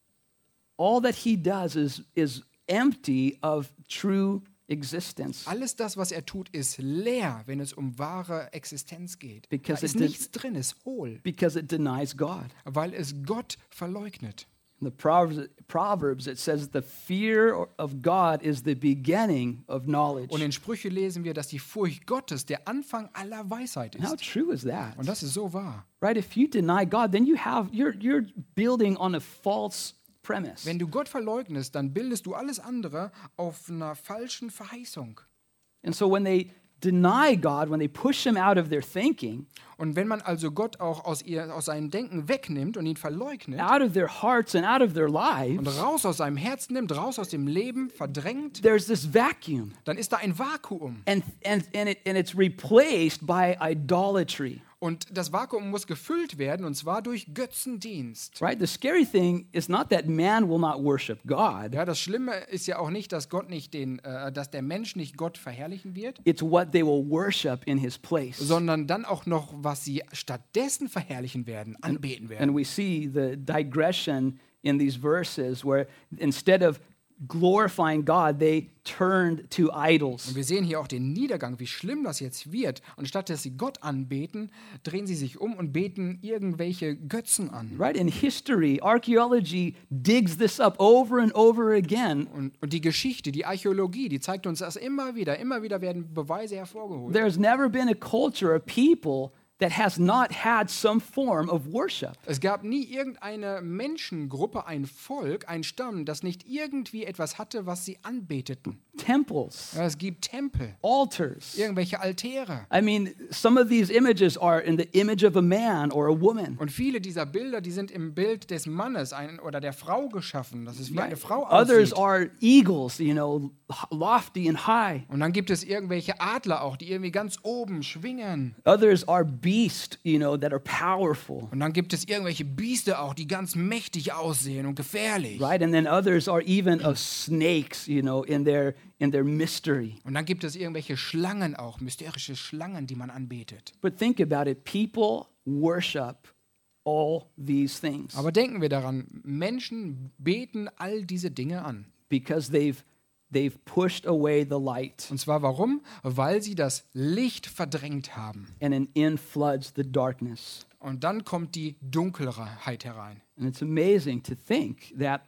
all that he does is is empty of true existence. alles das, was er tut, ist leer, wenn es um wahre Existenz geht. Because Da ist it did- nichts drin, ist hohl, Because it denies God. weil es Gott verleugnet. In the Proverbs, Proverbs, it says the fear of God is the beginning of knowledge. Und in Sprüche lesen wir, dass die Furcht Gottes der Anfang aller Weisheit How ist. true is that? Und das ist so wahr. Right? If you deny God, then you have you're you're building on a false premise. Wenn du Gott verleugnest, dann bildest du alles andere auf einer falschen Verheißung. And so when they deny God, when they push him out of their thinking, Und wenn man also Gott auch aus, ihr, aus seinem Denken wegnimmt und ihn verleugnet out of their hearts and out of their und lives, raus aus seinem Herzen nimmt, raus aus dem Leben, verdrängt, there's this vacuum. dann ist da ein Vakuum. And and and it and it's replaced by idolatry. Und das Vakuum muss gefüllt werden, und zwar durch Götzendienst. Right? The scary thing is not that man will not worship God. Ja, das Schlimme ist ja auch nicht, dass Gott nicht den, äh, dass der Mensch nicht Gott verherrlichen wird, It's what they will worship in his place. sondern dann auch noch, was sie stattdessen verherrlichen werden, anbeten werden. And we see the digression in these verses where instead of glorifying God, they turned to idols. Und wir sehen hier auch den Niedergang, wie schlimm das jetzt wird. Und statt dass sie Gott anbeten, drehen sie sich um und beten irgendwelche Götzen an. Right? In history, archaeology digs this up over and over again. Und, und die Geschichte, die Archäologie, die zeigt uns das immer wieder. Immer wieder werden Beweise hervorgeholt. There's never been a culture of people that has not had some form of worship. Es gab nie irgendeine Menschengruppe, ein Volk, ein Stamm, das nicht irgendwie etwas hatte, was sie anbeteten. Temples, Ja, es gibt Tempel, altars. irgendwelche Altäre. I mean, some of these images are in the image of a man or a woman. Und viele dieser Bilder, die sind im Bild des Mannes ein, oder der Frau geschaffen. Das ist wie eine Frau Others aussieht. are eagles, you know, lofty and high. Und dann gibt es irgendwelche Adler auch, die irgendwie ganz oben schwingen. Others are beasts, you know, that are powerful, Und dann gibt es irgendwelche Biester auch, die ganz mächtig aussehen und gefährlich. right? And then others are even of snakes, you know, in their in their mystery. Und dann gibt es irgendwelche Schlangen auch, mysterische Schlangen, die man anbetet. But think about it, people worship all these things Aber denken wir daran, Menschen beten all diese Dinge an. because they've they've pushed away the light, Und zwar warum? Weil sie das Licht verdrängt haben. and then in floods the darkness. Und dann kommt die Dunkelheit herein. And it's amazing to think that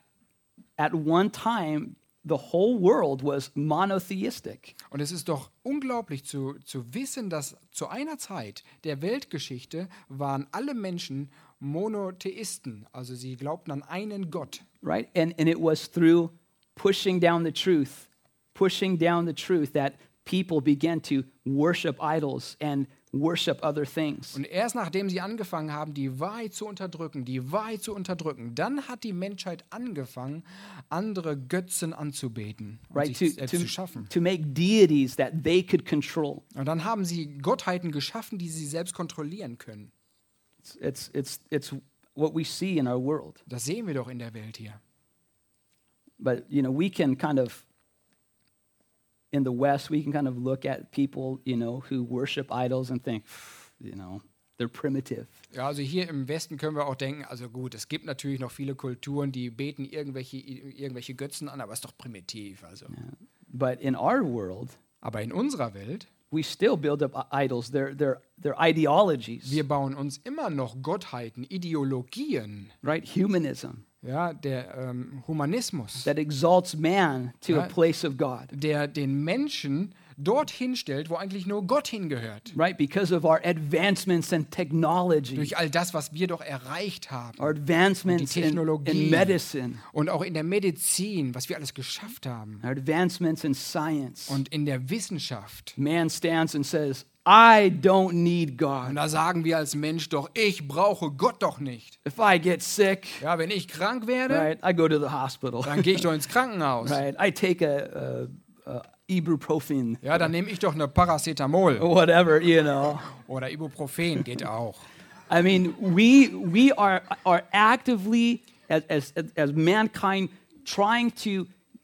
at one time the whole world was monotheistic. Und es ist doch unglaublich zu, zu wissen, dass zu einer Zeit der Weltgeschichte waren alle Menschen Monotheisten. Also sie glaubten an einen Gott. Right? And and it was through pushing down the truth, pushing down the truth that people began to worship idols and worship other things. Und erst nachdem sie angefangen haben, die Wahrheit zu unterdrücken, die Wahrheit zu unterdrücken, dann hat die Menschheit angefangen, andere Götzen anzubeten und Right? sich To, selbst to, zu schaffen. to make deities that they could control. Und dann haben sie Gottheiten geschaffen, die sie selbst kontrollieren können. It's, it's, it's, it's what we see in our world. Das sehen wir doch in der Welt hier. But, you know, we can kind of, in the West, we can kind of look at people, you know, who worship idols and think, you know, They're primitive. Ja, also hier im Westen können wir auch denken, also gut, es gibt natürlich noch viele Kulturen, die beten irgendwelche, irgendwelche Götzen an, aber ist doch primitiv. Also. But in our world, Aber in unserer Welt, we still build up idols. They're, they're, they're ideologies, wir bauen uns immer noch Gottheiten, Ideologien, right? Humanism ja, der ähm, Humanismus, that exalts man to a Right. place of God, der den Menschen dorthin stellt, wo eigentlich nur Gott hingehört. right? Because of our advancements in technology, Durch all das, was wir doch erreicht haben. our advancements Die in, Technologie. in medicine, Und auch in der Medizin, was wir alles geschafft haben. our advancements in science. Und in der Wissenschaft. Man stands and says, I don't need Und God. da sagen wir als Mensch doch, ich brauche Gott doch nicht. If I get sick, Ja, wenn ich krank werde, right, I go to the hospital. dann gehe ich doch ins Krankenhaus. Right, I take a, a, a ibuprofen, Ja, dann nehme ich doch eine Paracetamol. or whatever, you know. Oder Ibuprofen geht auch. I mean, we we are are actively as as as mankind trying to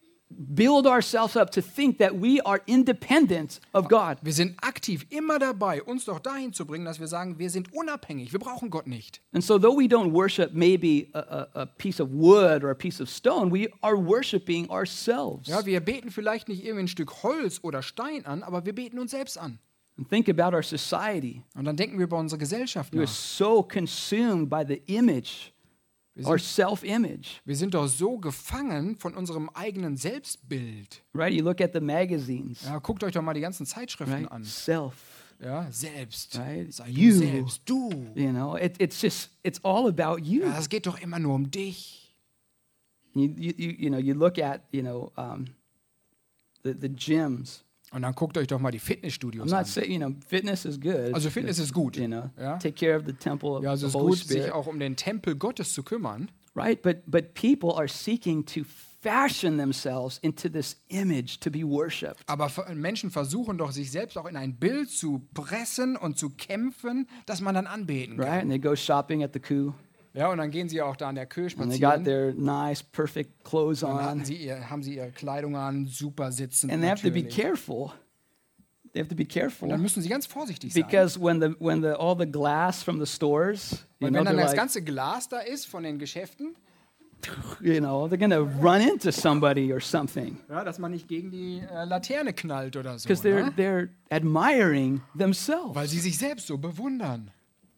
build ourselves up to think that we are independent of God. Wir sind aktiv immer dabei, uns doch dahin zu bringen, dass wir sagen, wir sind unabhängig, wir brauchen Gott nicht. And so though we don't worship maybe a, a, a piece of wood or a piece of stone, we are worshiping ourselves. Ja, wir beten vielleicht nicht irgendwie ein Stück Holz oder Stein an, aber wir beten uns selbst an. And think about our society. Und dann denken wir über unsere Gesellschaft We are nach. so consumed by the image, Wir our sind, self-image. wir sind doch so gefangen von unserem eigenen Selbstbild. Right? You look at the magazines, Ja, guckt euch doch mal die ganzen Zeitschriften right? an. Self. Ja, selbst. Right? Sei You. du selbst, du. You know, it, it's just, it's all about you. Ja, es geht doch immer nur um dich. You, you, you, you know, you look at, you know, um, the, the gyms. Und dann guckt euch doch mal die I'm Fitnessstudios not an. saying, you know, fitness is good. Also Fitness ist gut. You know, Ja? take care of the temple of Ja, also the es ist Holy gut, sich Spirit. auch um den Tempel Gottes zu kümmern. Right? But, but people are seeking to fashion themselves into this image to be worshipped. Aber ver- Menschen versuchen doch, sich selbst auch in ein Bild zu pressen und zu kämpfen, dass man dann anbeten kann. Right? And they go shopping at the coup. Ja, und dann gehen sie auch da an der Kühe And they got spazieren. their nice, perfect clothes Dann hatten on. sie ihr, haben sie ihre Kleidung an, super sitzen. And they have to be natürlich. careful. They have to be Und dann careful. müssen sie ganz vorsichtig sein. Because when the when the all the glass from the stores, you Weil know, wenn dann they're das like, ganze Glas da ist von den Geschäften, you know, they're gonna run into somebody or something. ja, dass man nicht gegen die äh, Laterne knallt oder so. Because they're Ne? they're admiring Weil themselves. sie sich selbst so bewundern.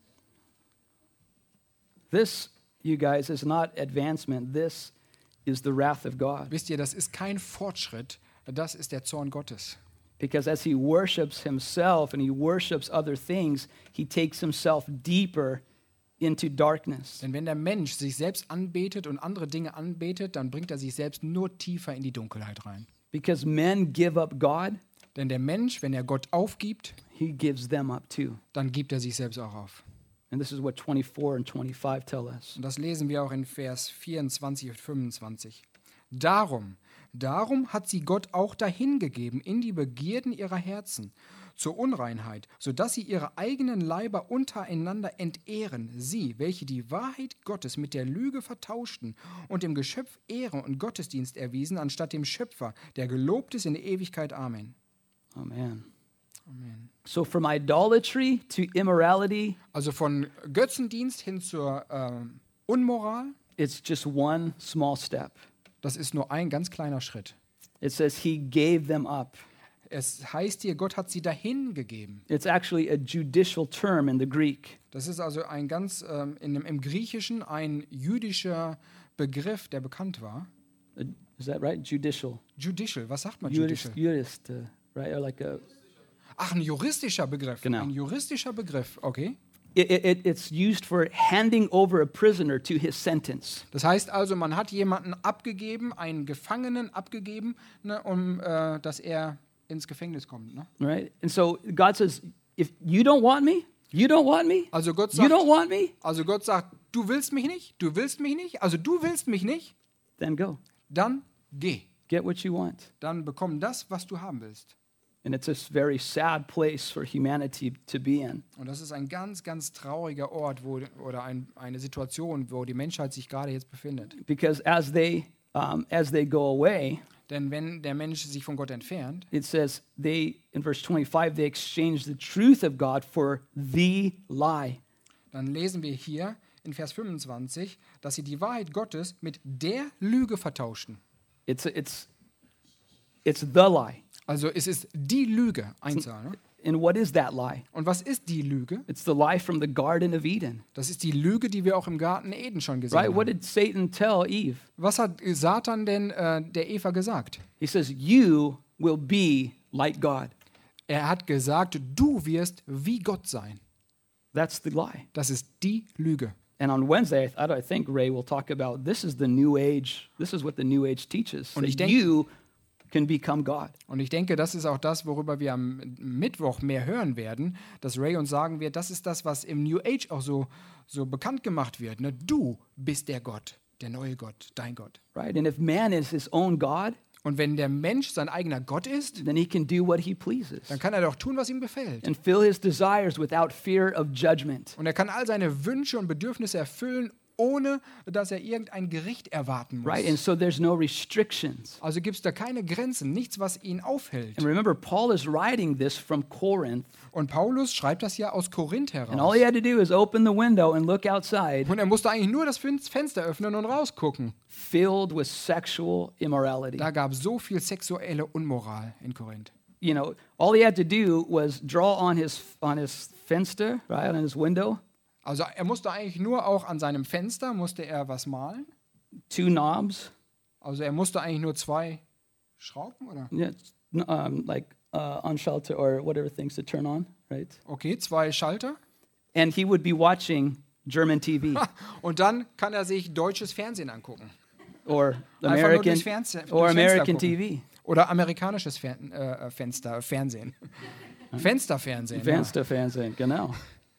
This, you guys, is not advancement. This is the wrath of God. Wisst ihr, das ist kein Fortschritt, das ist der Zorn Gottes. Because as he worships himself and he worships other things, he takes himself deeper into darkness. Denn wenn der Mensch sich selbst anbetet und andere Dinge anbetet, dann bringt er sich selbst nur tiefer in die Dunkelheit rein. Because men give up God, Denn der Mensch, wenn er Gott aufgibt, he gives them up too. dann gibt er sich selbst auch auf. And this is what twenty-four and twenty-five tell us. Und das lesen wir auch in Vers vierundzwanzig und fünfundzwanzig. Darum, darum hat sie Gott auch dahingegeben in die Begierden ihrer Herzen, zur Unreinheit, sodass sie ihre eigenen Leiber untereinander entehren, sie, welche die Wahrheit Gottes mit der Lüge vertauschten und dem Geschöpf Ehre und Gottesdienst erwiesen, anstatt dem Schöpfer, der gelobt ist in der Ewigkeit. Amen. Amen. Amen. So from idolatry to immorality, Also von Götzendienst hin zur ähm, Unmoral, it's just one small step. das ist nur ein ganz kleiner Schritt. It says he gave them up. Es heißt hier, Gott hat sie dahin gegeben. It's actually a judicial term in the Greek. Das ist also ein ganz ähm, in dem, im Griechischen ein jüdischer Begriff, der bekannt war. Uh, Is that right? Judicial. Judicial, was sagt man Jurist, judicial? jurist, uh, right? Or like a, Ach, ein juristischer Begriff. Genau. Ein juristischer Begriff, okay. it, it, it's used for handing over a prisoner to his sentence. Das heißt also, man hat jemanden abgegeben, einen Gefangenen abgegeben, ne, um äh, dass er ins Gefängnis kommt. Ne? Right? And so God says, if you don't want me, you don't want me, Also Gott you sagt, don't want me, also Gott sagt, du willst mich nicht, du willst mich nicht, also du willst mich nicht, then go. dann geh. Get what you want. Dann bekomm das, was du haben willst. And it's a very sad place for humanity to be in. Und das ist ein ganz, ganz trauriger Ort wo, oder ein, eine Situation, wo die Menschheit sich gerade jetzt befindet. Because as they, um, as they go away, Denn wenn der Mensch sich von Gott entfernt, it says they, in verse twenty-five, they exchange the truth of God for the lie. dann lesen wir hier in Vers fünfundzwanzig, dass sie die Wahrheit Gottes mit der Lüge vertauschten. It's, it's, it's the lie. Also es ist die Lüge, Einzahl. Ne? And what is that lie? Und was ist die Lüge? It's the lie from the Garden of Eden. Das ist die Lüge, die wir auch im Garten Eden schon gesehen Right? What haben. did Satan tell Eve? Was hat Satan denn äh, der Eva gesagt? He says, you will be like God. Er hat gesagt, du wirst wie Gott sein. That's the lie. Das ist die Lüge. And on Wednesday, I, th- I think Ray will talk about this is the New Age. This is what the New Age teaches. Und ich That denk- you can become God. Und ich denke, das ist auch das, worüber wir am Mittwoch mehr hören werden, dass Ray uns sagen wird, das ist das, was im New Age auch so, so bekannt gemacht wird. Ne? Du bist der Gott, der neue Gott, dein Gott. Right? And if man is his own God, Und wenn der Mensch sein eigener Gott ist, then he can do what he pleases dann kann er doch tun, was ihm gefällt. and fill his desires without fear of judgment. Und er kann all seine Wünsche und Bedürfnisse erfüllen, ohne dass er irgendein Gericht erwarten muss. Right? And so there's no restrictions. Also gibt es da keine Grenzen, nichts, was ihn aufhält. And remember, Paul is writing this from Corinth. Und Paulus schreibt das ja aus Korinth And all heraus. he had to do is open the window and look outside, Und er musste eigentlich nur das Fen- Fenster öffnen und rausgucken. filled with sexual immorality. Da gab es so viel sexuelle Unmoral in Korinth. You know, all he had to do was draw on his on his fenster, right, on his window, Also er musste eigentlich nur auch an seinem Fenster, musste er was malen. two knobs, Also er musste eigentlich nur zwei Schrauben, oder? yeah, um, like uh, on shelter or whatever things to turn on, right? Okay, zwei Schalter. And he would be watching German T V Und dann kann er sich deutsches Fernsehen angucken. or Einfach nur American durchs Fernse- or durchs Fenster American gucken. T V, Oder amerikanisches Fern äh, Fenster, Fernsehen. Fensterfernsehen. Ja. Fenster Fernsehen, genau.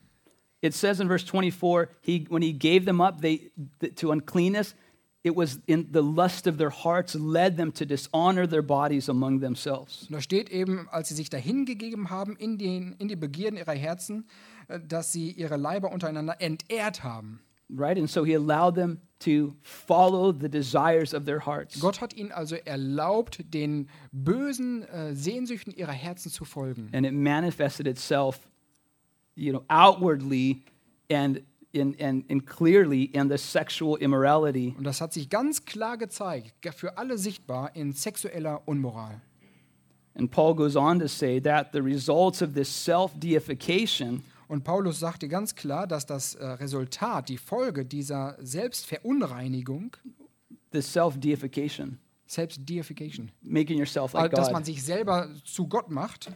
It says in verse twenty-four, he when he gave them up they th- to uncleanness, it was in the lust of their hearts led them to dishonor their bodies among themselves. Und da steht eben, als sie sich dahingegeben haben in, den, in die Begierden ihrer Herzen, äh, dass sie ihre Leiber untereinander entehrt haben. Right? And so he allowed them to follow the desires of their hearts. Gott hat ihnen also erlaubt, den bösen äh, Sehnsüchten ihrer Herzen zu folgen. And it manifested itself, you know, outwardly and in and, and clearly in the sexual immorality. Und das hat sich ganz klar gezeigt, ge- für alle sichtbar, in sexueller Unmoral. And Paul goes on to say that the results of this self-deification Und Paulus sagte ganz klar, dass das äh, Resultat, die Folge dieser Selbstverunreinigung, the self-deification, Selbstdeification, making yourself also, like dass God. man sich selber zu Gott macht,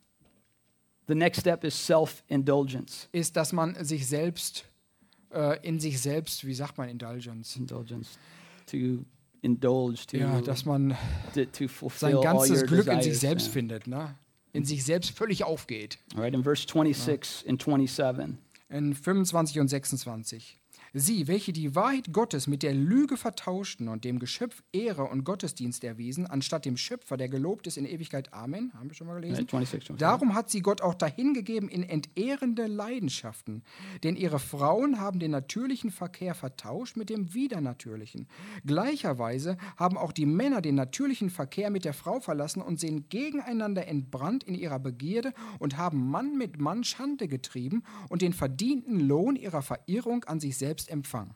The next step is self-indulgence. ist, dass man sich selbst äh, in sich selbst, wie sagt man Indulgence? Indulgence. To indulge, to, Ja, dass man to, to fulfill sein all ganzes your Glück in desires. sich selbst Yeah. findet, ne? In sich selbst völlig aufgeht. All right, in verse twenty-six and twenty-seven. In fünfundzwanzig und sechsundzwanzig. Sie, welche die Wahrheit Gottes mit der Lüge vertauschten und dem Geschöpf Ehre und Gottesdienst erwiesen, anstatt dem Schöpfer, der gelobt ist in Ewigkeit. Amen. Haben wir schon mal gelesen? Right, twenty-six, twenty-seven. Darum hat sie Gott auch dahingegeben in entehrende Leidenschaften. Denn ihre Frauen haben den natürlichen Verkehr vertauscht mit dem widernatürlichen. Gleicherweise haben auch die Männer den natürlichen Verkehr mit der Frau verlassen und sind gegeneinander entbrannt in ihrer Begierde und haben Mann mit Mann Schande getrieben und den verdienten Lohn ihrer Verirrung an sich selbst empfangen.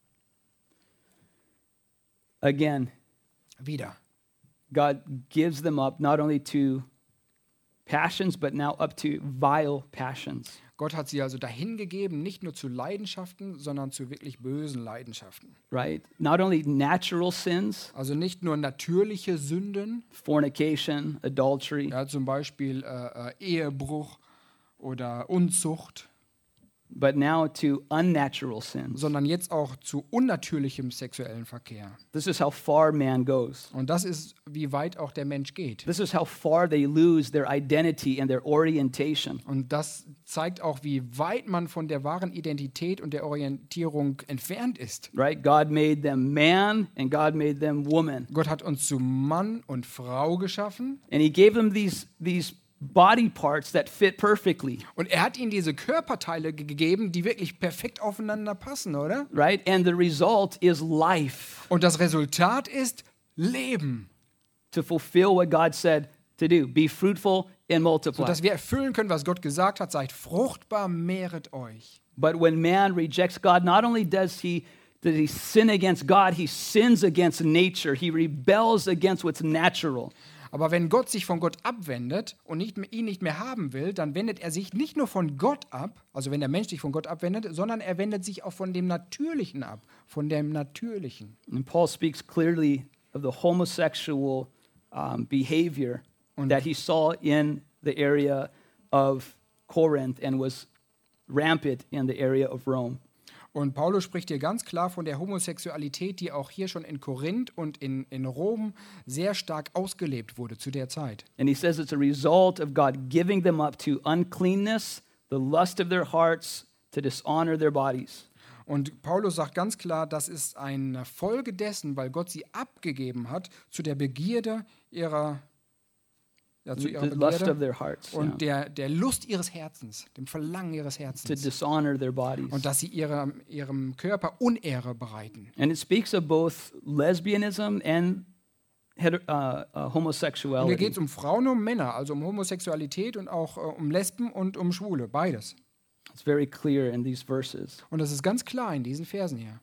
Again, Wieder. God gives them up not only to passions, but now up to vile passions. Gott hat sie also dahingegeben, nicht nur zu Leidenschaften, sondern zu wirklich bösen Leidenschaften. Right? Not only natural sins, Also nicht nur natürliche Sünden, fornication, adultery, ja, zum Beispiel äh, äh, Ehebruch oder Unzucht, but now to unnatural sins. sondern jetzt auch zu unnatürlichem sexuellen Verkehr. This is how far man goes. Und das ist, wie weit auch der Mensch geht. This is how far they lose their identity and their orientation. Und das zeigt auch, wie weit man von der wahren Identität und der Orientierung entfernt ist. Right? God made them man and God made them woman. Gott hat uns zu Mann und Frau geschaffen And he gave them these, these body parts that fit perfectly. und er hat ihnen diese Körperteile ge- gegeben, die wirklich perfekt aufeinander passen, oder? Right? And the result is life Und das Resultat ist Leben, to fulfill what God said to do. Be fruitful and multiply. sodass wir erfüllen können, was Gott gesagt hat. Seid fruchtbar, mehret euch. But when man rejects God, not only does he does he sin against God, he sins against nature. He rebels against what's natural. Aber wenn Gott sich von Gott abwendet und nicht mehr, ihn nicht mehr haben will, dann wendet er sich nicht nur von Gott ab, also wenn der Mensch sich von Gott abwendet, sondern er wendet sich auch von dem Natürlichen ab, von dem Natürlichen. And Paul speaks clearly of the homosexual um, behavior that he saw in the area of Corinth and was rampant in the area of Rome. Und Paulus spricht hier ganz klar von der Homosexualität, die auch hier schon in Korinth und in, in Rom sehr stark ausgelebt wurde zu der Zeit. And he says it's a result of God giving them up to uncleanness, the lust of their hearts, to dishonor their bodies. Und Paulus sagt ganz klar, das ist eine Folge dessen, weil Gott sie abgegeben hat zu der Begierde ihrer Ja, zu ihrer The lust of Begierde their hearts, und yeah, der, der Lust ihres Herzens, dem Verlangen ihres to Herzens. dishonor their bodies. Und dass sie ihrem, ihrem Körper Unehre bereiten. And it speaks of both lesbianism and heter- uh, uh, Und hier homosexuality. geht es um Frauen und um Männer, also um Homosexualität und auch äh, um Lesben und um Schwule, beides. It's very clear in these verses. Und das ist ganz klar in diesen Versen hier.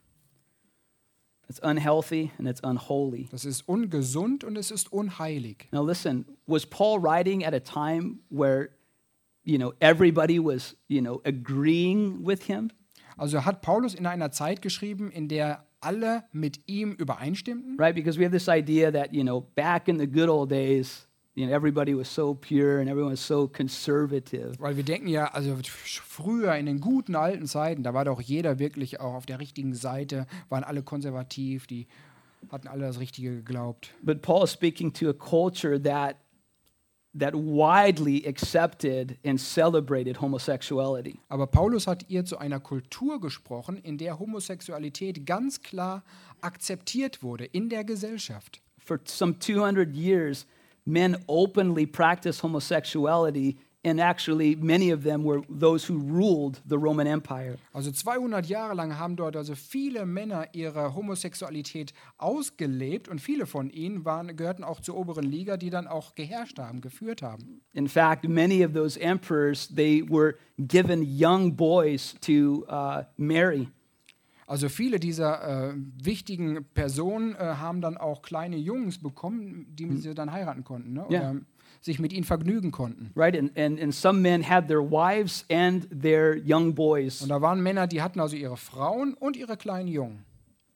It's unhealthy and it's unholy. Das ist ungesund und es ist unheilig. Now listen, was Paul writing at a time where, you know, everybody was, you know, agreeing with him? Also hat Paulus in einer Zeit geschrieben, in der alle mit ihm übereinstimmten? Right? Because we have this idea that, you know, back in the good old days, you know, everybody was so pure and everyone was so conservative. Weil wir denken ja, also früher in den guten alten Zeiten, da war doch jeder wirklich auch auf der richtigen Seite, waren alle konservativ, die hatten alle das Richtige geglaubt. But Paul is speaking to a culture that that widely accepted and celebrated homosexuality. Aber Paulus hat ihr zu einer Kultur gesprochen, in der Homosexualität ganz klar akzeptiert wurde in der Gesellschaft. For some two hundred years, men openly practiced homosexuality, and actually many of them were those who ruled the Roman Empire. Also zweihundert Jahre lang haben dort also viele Männer ihre Homosexualität ausgelebt und viele von ihnen waren, gehörten auch zur oberen Liga, die dann auch geherrscht haben, geführt haben. In fact, many of those emperors, they were given young boys to uh, marry. Also viele dieser äh, wichtigen Personen äh, haben dann auch kleine Jungs bekommen, die sie dann heiraten konnten, ne? Oder Ja. sich mit ihnen vergnügen konnten. Right, and, and, and some men had their wives and their young boys. Und da waren Männer, die hatten also ihre Frauen und ihre kleinen Jungen.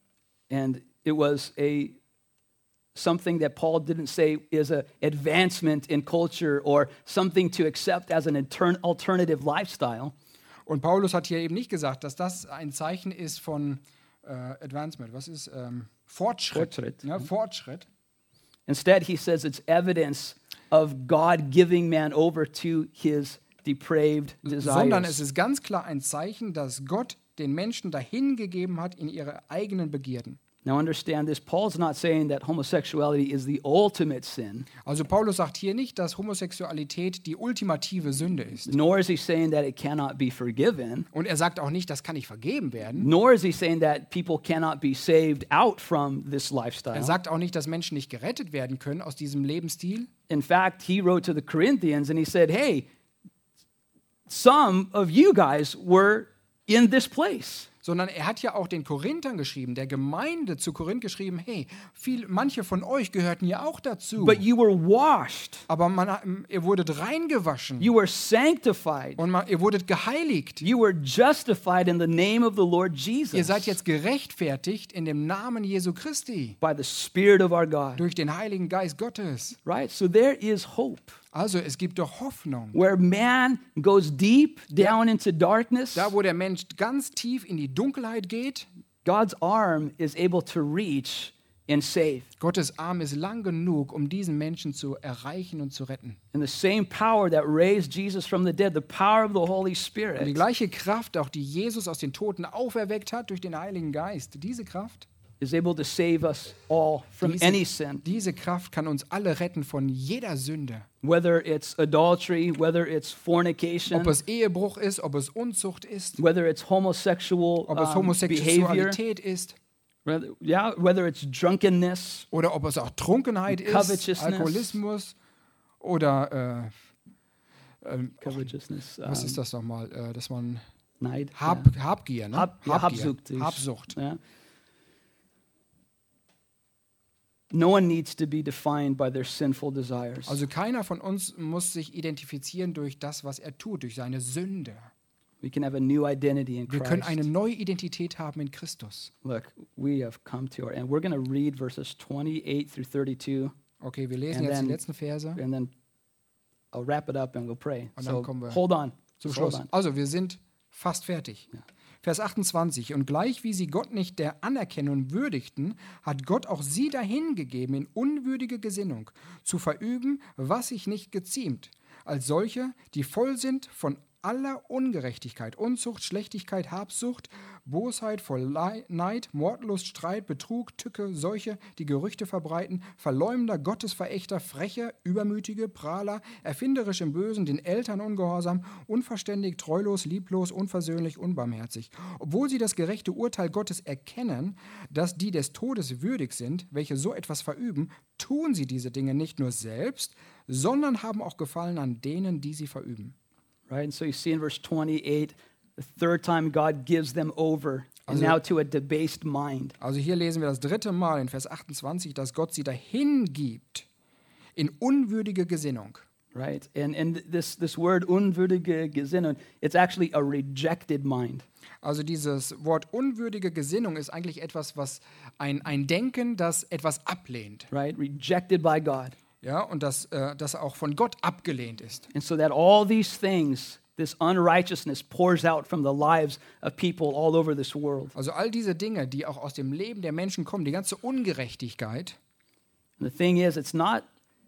And it was a something that Paul didn't say is an advancement in culture or something to accept as an intern- alternative lifestyle. Und Paulus hat hier eben nicht gesagt, dass das ein Zeichen ist von äh, Advancement. Was ist ähm, Fortschritt? Fortschritt. Ne? Fortschritt. Instead, he says it's evidence of God giving man over to his depraved Sondern es desires. ist ganz klar ein Zeichen, dass Gott den Menschen dahingegeben hat in ihre eigenen Begierden. Now understand this, Paul's not saying that homosexuality is the ultimate sin, Also Paulus sagt hier nicht, dass Homosexualität die ultimative Sünde ist. nor is he saying that it cannot be forgiven, Und er sagt auch nicht, das kann nicht vergeben werden. nor is he saying that people cannot be saved out from this Er lifestyle. sagt auch nicht, dass Menschen nicht gerettet werden können aus diesem Lebensstil. In fact, he wrote to the Corinthians and he said, hey, some of you guys were in this place. Sondern er hat ja auch den Korinthern geschrieben, der Gemeinde zu Korinth geschrieben, hey, viel, manche von euch gehörten ja auch dazu. But you were washed, Aber man, ihr wurdet reingewaschen you were sanctified, und man, ihr wurdet geheiligt. you were justified in the name of the Lord Jesus Ihr seid jetzt gerechtfertigt in dem Namen Jesu Christi by the Spirit of our God. durch den Heiligen Geist Gottes. Right? So there is hope. Also es gibt doch Hoffnung. Where man goes deep down into darkness, Da, wo der Mensch ganz tief in die Dunkelheit geht, God's arm is able to reach and save. Gottes Arm ist lang genug, um diesen Menschen zu erreichen und zu retten. And the same power that raised Jesus from the dead, the power of the Holy Und die Spirit, gleiche Kraft, auch die Jesus aus den Toten auferweckt hat durch den Heiligen Geist, diese Kraft, is able to save us all from diese, any sin. diese Kraft kann uns alle retten von jeder Sünde. Whether it's adultery, whether it's fornication, Ob es Ehebruch ist, ob es Unzucht ist, whether it's homosexual ob es um, behavior, Homosexualität ist whether, yeah, whether it's drunkenness, oder ob es auch Trunkenheit ist, Covetousness. Alkoholismus oder äh, ähm, covetousness, was um, ist das nochmal, äh, dass man Neid. Hab, yeah. Habgier, ne? Hab, ja, Habgier. Habsucht. ist- Habsucht. Yeah. No one needs to be defined by their sinful desires. Also keiner von uns muss sich identifizieren durch das, was er tut, durch seine Sünde. We can have a new identity in Wir können Christ. eine neue Identität haben in Christus. Look, we have come to our end. We're going to read verses twenty-eight through thirty-two, Okay, wir lesen And jetzt die then- letzten Verse and then I'll wrap it up and we'll pray. Und dann So kommen wir hold on. zum Just hold Schluss. on. Also wir sind fast fertig. Vers achtundzwanzig. Und gleich wie sie Gott nicht der Anerkennung würdigten, hat Gott auch sie dahingegeben in unwürdige Gesinnung, zu verüben, was sich nicht geziemt, als solche, die voll sind von aller Ungerechtigkeit, Unzucht, Schlechtigkeit, Habsucht, Bosheit, voll Lei- Neid, Mordlust, Streit, Betrug, Tücke, solche, die Gerüchte verbreiten, Verleumder, Gottesverächter, Freche, Übermütige, Prahler, erfinderisch im Bösen, den Eltern ungehorsam, unverständig, treulos, lieblos, unversöhnlich, unbarmherzig. Obwohl sie das gerechte Urteil Gottes erkennen, dass die des Todes würdig sind, welche so etwas verüben, tun sie diese Dinge nicht nur selbst, sondern haben auch Gefallen an denen, die sie verüben. Right? And so you see in verse twenty-eight, the third time God gives them over, and Also- now to a debased mind. Also hier lesen wir das dritte Mal in Vers achtundzwanzig, dass Gott sie dahin gibt in unwürdige Gesinnung. Right? And, and this, this word, unwürdige Gesinnung, it's actually a rejected mind. Also dieses Wort unwürdige Gesinnung ist eigentlich etwas, was ein, ein Denken, das etwas ablehnt. Right? Rejected by God. Ja, und das, äh, das auch von Gott abgelehnt ist. And so that all these things, this unrighteousness pours out from the lives of people all over this world. Also all diese Dinge, die auch aus dem Leben der Menschen kommen, die ganze Ungerechtigkeit. And the thing is, it's not,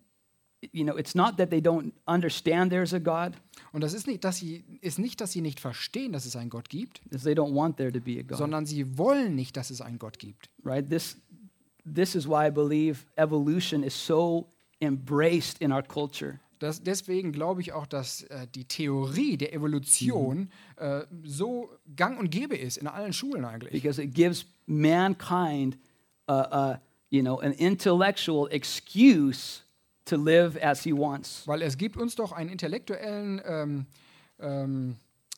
you know, it's not that they don't understand there's a God, Und das ist nicht, dass sie, ist nicht, dass sie nicht verstehen, dass es einen Gott gibt, it's they don't want there to be a God. sondern sie wollen nicht, dass es einen Gott gibt. Right? This, this is why I believe evolution is so embraced in our culture. Das, deswegen glaube ich auch, dass äh, die Theorie der Evolution äh, so gang und gäbe ist in allen Schulen eigentlich. Because it gives mankind, uh, uh, you know, an intellectual excuse to live as he wants. Weil es gibt uns doch einen intellektuellen, ähm, ähm,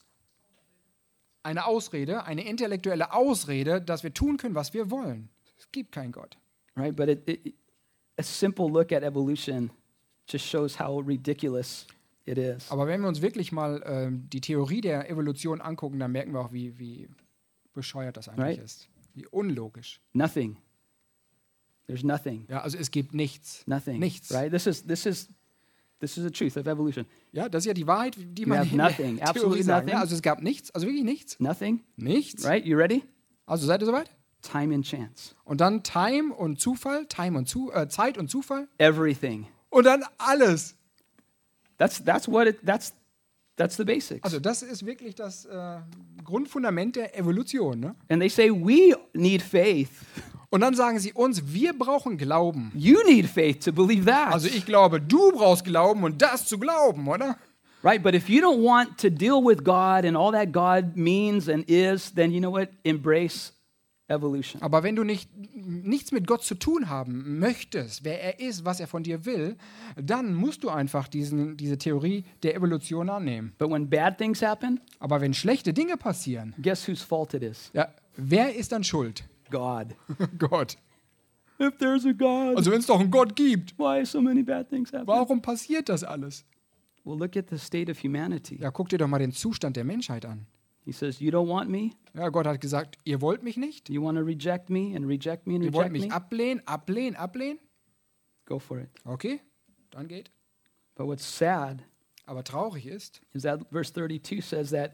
eine Ausrede, eine intellektuelle Ausrede, dass wir tun können, was wir wollen. Es gibt keinen Gott. Right? But it, it, a simple look at evolution just shows how ridiculous it is. Aber wenn wir uns wirklich mal ähm, die Theorie der Evolution angucken, dann merken wir auch, wie, wie bescheuert das eigentlich Right. ist. Wie unlogisch. Nothing. There's nothing. Ja, also es gibt nichts. Nothing. Nichts. Right? This is this is this is the truth of evolution. Ja, das ist ja die Wahrheit, die You man have in der nothing, Theorie absolutely sagt. nothing. Ja, also es gab nichts, also wirklich nichts. Nothing. Nichts. Right? You ready? Also seid ihr soweit? Time and chance. Und dann Time und Zufall, Time und Zu äh, Zeit und Zufall Everything. und dann alles. That's that's what it that's that's the basics. Also das ist wirklich das äh, Grundfundament der Evolution. Ne? And they say we need faith. Und dann sagen sie uns, wir brauchen Glauben. You need faith to believe that. Also ich glaube, du brauchst Glauben und das zu glauben, oder? Right? But if you don't want to deal with God and all that God means and is, then you know what? Embrace evolution. Aber wenn du nicht, nichts mit Gott zu tun haben möchtest, wer er ist, was er von dir will, dann musst du einfach diesen, diese Theorie der Evolution annehmen. But when bad things happen, Aber wenn schlechte Dinge passieren, guess whose fault it is? ja, wer ist dann schuld? God. Gott. If there's a God, Also wenn es doch einen Gott gibt, why so many bad things happen? warum passiert das alles? Well, look at the state of humanity. Ja, guck dir doch mal den Zustand der Menschheit an. He says, you don't want me? Ja, Gott hat gesagt, ihr wollt mich nicht? You want to reject me and reject me and Ihr wollt reject mich me? ablehnen, ablehnen, ablehnen? Go for it. Okay, dann geht. But what's sad Aber traurig ist, is that verse thirty-two says that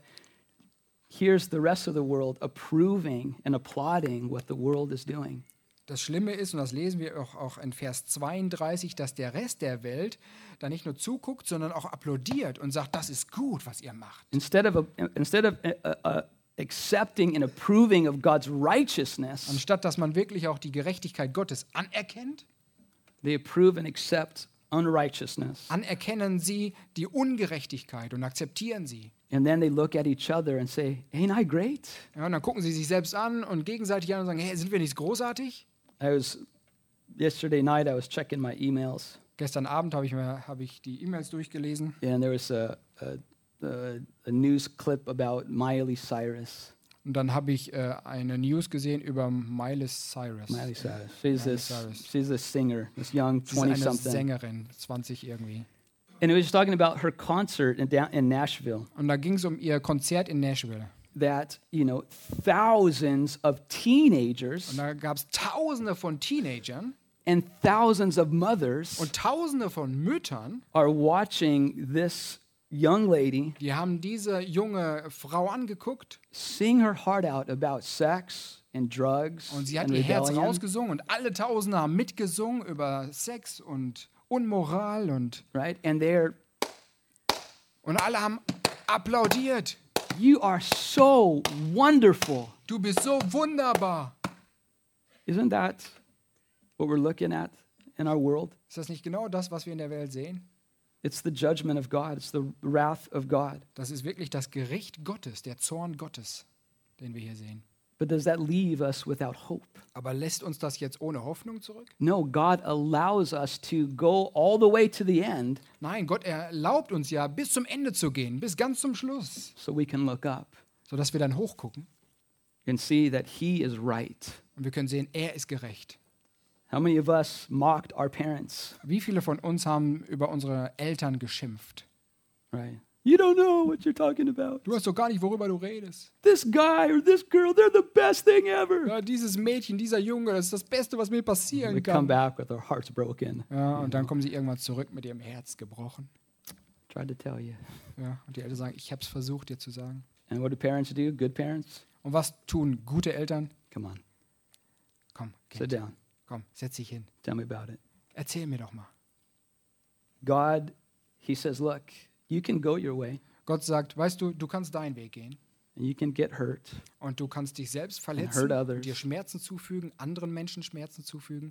here's the rest of the world approving and applauding what the world is doing. das Schlimme ist, und das lesen wir auch, auch in Vers zweiunddreißig, dass der Rest der Welt da nicht nur zuguckt, sondern auch applaudiert und sagt, das ist gut, was ihr macht. Instead of, instead of uh, uh, accepting and approving of God's righteousness, Anstatt dass man wirklich auch die Gerechtigkeit Gottes anerkennt, they approve and accept unrighteousness. anerkennen sie die Ungerechtigkeit und akzeptieren sie. And then they look at each other and say, ain't I great? Ja, und dann gucken sie sich selbst an und gegenseitig an und sagen, hey, sind wir nicht großartig? I was, yesterday night I was checking my emails Gestern Abend habe ich, mir- habe ich die E-Mails durchgelesen and there was a, a uh, a news clip about Miley Cyrus. Und dann habe ich äh, eine News gesehen über Miley Cyrus. Miley Cyrus. She's Miley this. Cyrus. She's a singer. This young Sie ist eine twenty-something. Sängerin, zwanzig irgendwie. And it was talking about her concert in, down, in Nashville. Und da ging es um ihr Konzert in Nashville. That you know, thousands of teenagers Und da gab es Tausende von Teenagern and thousands of mothers und Tausende von Müttern, are watching this young lady die haben diese junge Frau angeguckt sing her heart out about sex and drugs und sie hat and ihr Herz rebellion, rausgesungen und alle Tausende haben mitgesungen über Sex und Unmoral und, right? And they're, und alle haben applaudiert. you are so wonderful. Du bist so wunderbar. Isn't that what we're looking at in our world? Ist das nicht genau das, was wir in der Welt sehen? It's the judgment of God. It's the wrath of God. Das ist wirklich das Gericht Gottes, der Zorn Gottes, den wir hier sehen. But does that leave us without hope? Aber lässt uns das jetzt ohne Hoffnung zurück? No, God allows us to go all the way to the end Nein, Gott erlaubt uns ja, bis zum Ende zu gehen, bis ganz zum Schluss, so we can look up sodass wir dann hochgucken and see that He is right. und wir können sehen, er ist gerecht. How many of us mocked our parents? Wie viele von uns haben über unsere Eltern geschimpft? Right? You don't know what you're talking about. Du weißt doch gar nicht, worüber du redest. This guy or this girl, they're the best thing ever. Ja, dieses Mädchen, dieser Junge, das ist das Beste, was mir We passieren come kann. back with our hearts broken. Ja, und dann kommen sie irgendwann zurück mit ihrem Herz gebrochen. Tried to tell you. Ja, und die Eltern sagen, ich habe es versucht, dir zu sagen. And what do parents do? Good parents? Und was tun gute Eltern? Come on, Komm, sit Kind, down. komm, setz dich hin. Tell me about it. Erzähl mir doch mal. God, He says, look, you can go your way Gott sagt, weißt du, du kannst deinen Weg gehen and you can get hurt, und du kannst dich selbst hurt verletzen, others. und dir Schmerzen zufügen, anderen Menschen Schmerzen zufügen.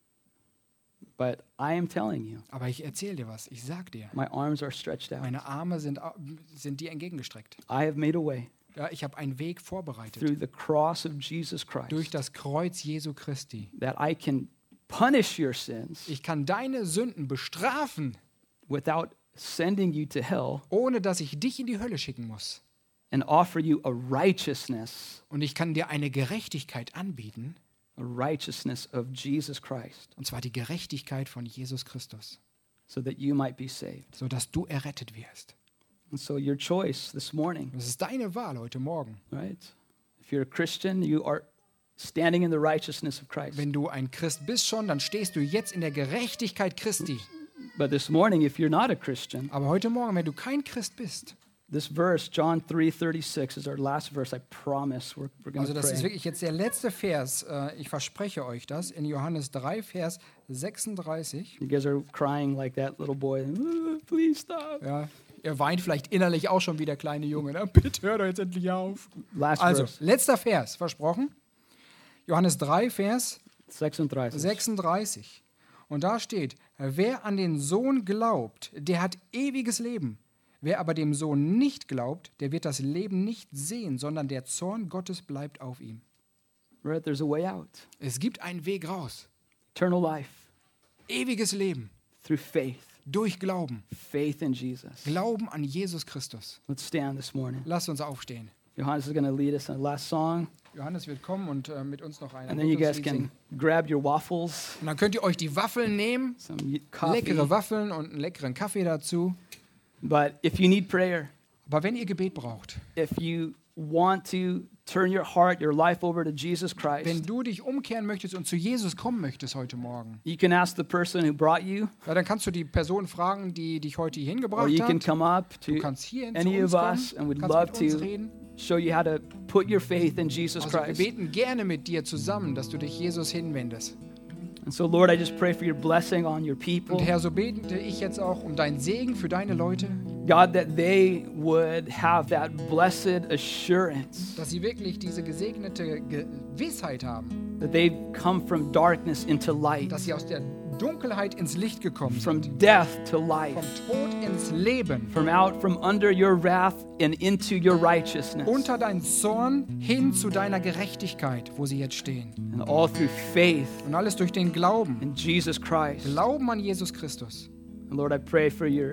but I am telling you, Aber ich erzähle dir was, ich sag dir, my arms are stretched out. meine Arme sind, au- sind dir entgegengestreckt. I have made a way Ja, ich habe einen Weg vorbereitet through the cross of Jesus durch Christ das Kreuz Jesu Christi. that I can punish your sins Ich kann deine Sünden bestrafen, without sending you to hell ohne dass ich dich in die Hölle schicken muss. and offer you a righteousness, Und ich kann dir eine Gerechtigkeit anbieten, a righteousness of Jesus Christ, und zwar die Gerechtigkeit von Jesus Christus, so that you might be saved. sodass du errettet wirst. And so your choice this morning, Das ist deine Wahl heute Morgen. right? If you're a Christian, you are standing in the righteousness of Christ. Wenn du ein Christ bist schon, dann stehst du jetzt in der Gerechtigkeit Christi. But this morning, if you're not a Christian, Aber heute Morgen, wenn du kein Christ bist, this verse, John three thirty-six, is our last verse. I promise we're, we're going also to das ist pray. wirklich jetzt der letzte Vers, äh, ich verspreche euch das, in Johannes drei, Vers sechsunddreißig. You guys are crying like that little boy. "Ah, please stop. Ja, ihr weint vielleicht innerlich auch schon wie der kleine Junge. Ne? Bitte hör doch jetzt endlich auf. Last Also, verse, letzter Vers, versprochen. Johannes drei, Vers sechsunddreißig. sechsunddreißig. Und da steht, wer an den Sohn glaubt, der hat ewiges Leben. Wer aber dem Sohn nicht glaubt, der wird das Leben nicht sehen, sondern der Zorn Gottes bleibt auf ihm. Right? There's a way out. Es gibt einen Weg raus. Eternal life Ewiges Leben through faith. durch Glauben. Faith in Jesus. Glauben an Jesus Christus. Let's stand this morning. Lasst uns aufstehen. Johannes is going to lead us in the last song. Johannes wird kommen und äh, mit uns noch ein And then you guys Lied can singen. grab your waffles, Und dann könnt ihr euch die Waffeln nehmen, some y- coffee. leckere Waffeln und einen leckeren Kaffee dazu. But if you need prayer, Aber wenn ihr Gebet braucht, if you want to turn your heart, your life over to Jesus wenn Christ, du dich umkehren möchtest und zu Jesus kommen möchtest heute Morgen, you can ask the person who brought you, ja, dann kannst du die Person fragen, die dich heute hier or hingebracht you can hat. come up Du to kannst hier zu any uns of kommen, us, and we'd kannst love mit uns to reden. show you how to put your faith in Jesus Also wir Christ. beten gerne mit dir zusammen, dass du dich Jesus hinwendest. And so, Lord, I just pray for your blessing on your people. Und Herr, so bete ich jetzt auch um deinen Segen für deine Leute, God, that they would have that blessed assurance dass sie wirklich diese gesegnete Gewissheit haben, that they've come from darkness into light, dass sie aus der Dunkelheit ins Licht gekommen from sind, death to vom life, Tod ins Leben, from out from under your wrath and into your righteousness, unter deinen Zorn hin zu deiner Gerechtigkeit, wo sie jetzt stehen. and all through faith Und alles durch den Glauben. in Jesus Christ. Glauben an Jesus Christus. And Lord, I pray for your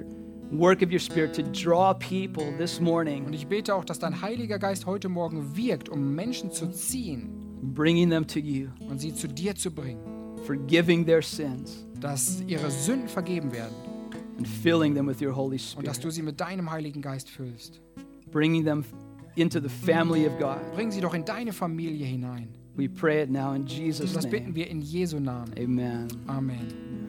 work of your Spirit to draw people this Und morning, ich bete auch, dass dein Heiliger Geist heute Morgen wirkt, um Menschen zu ziehen bringing them to you, und sie zu dir zu bringen, forgiving their sins, dass ihre Sünden vergeben werden and filling them with your Holy und dass Spirit, du sie mit deinem Heiligen Geist füllst. bringing them into the family of God. Bring sie doch in deine Familie hinein. We pray it now in Und Jesus' das bitten name. wir in Jesu Namen. Amen. Amen.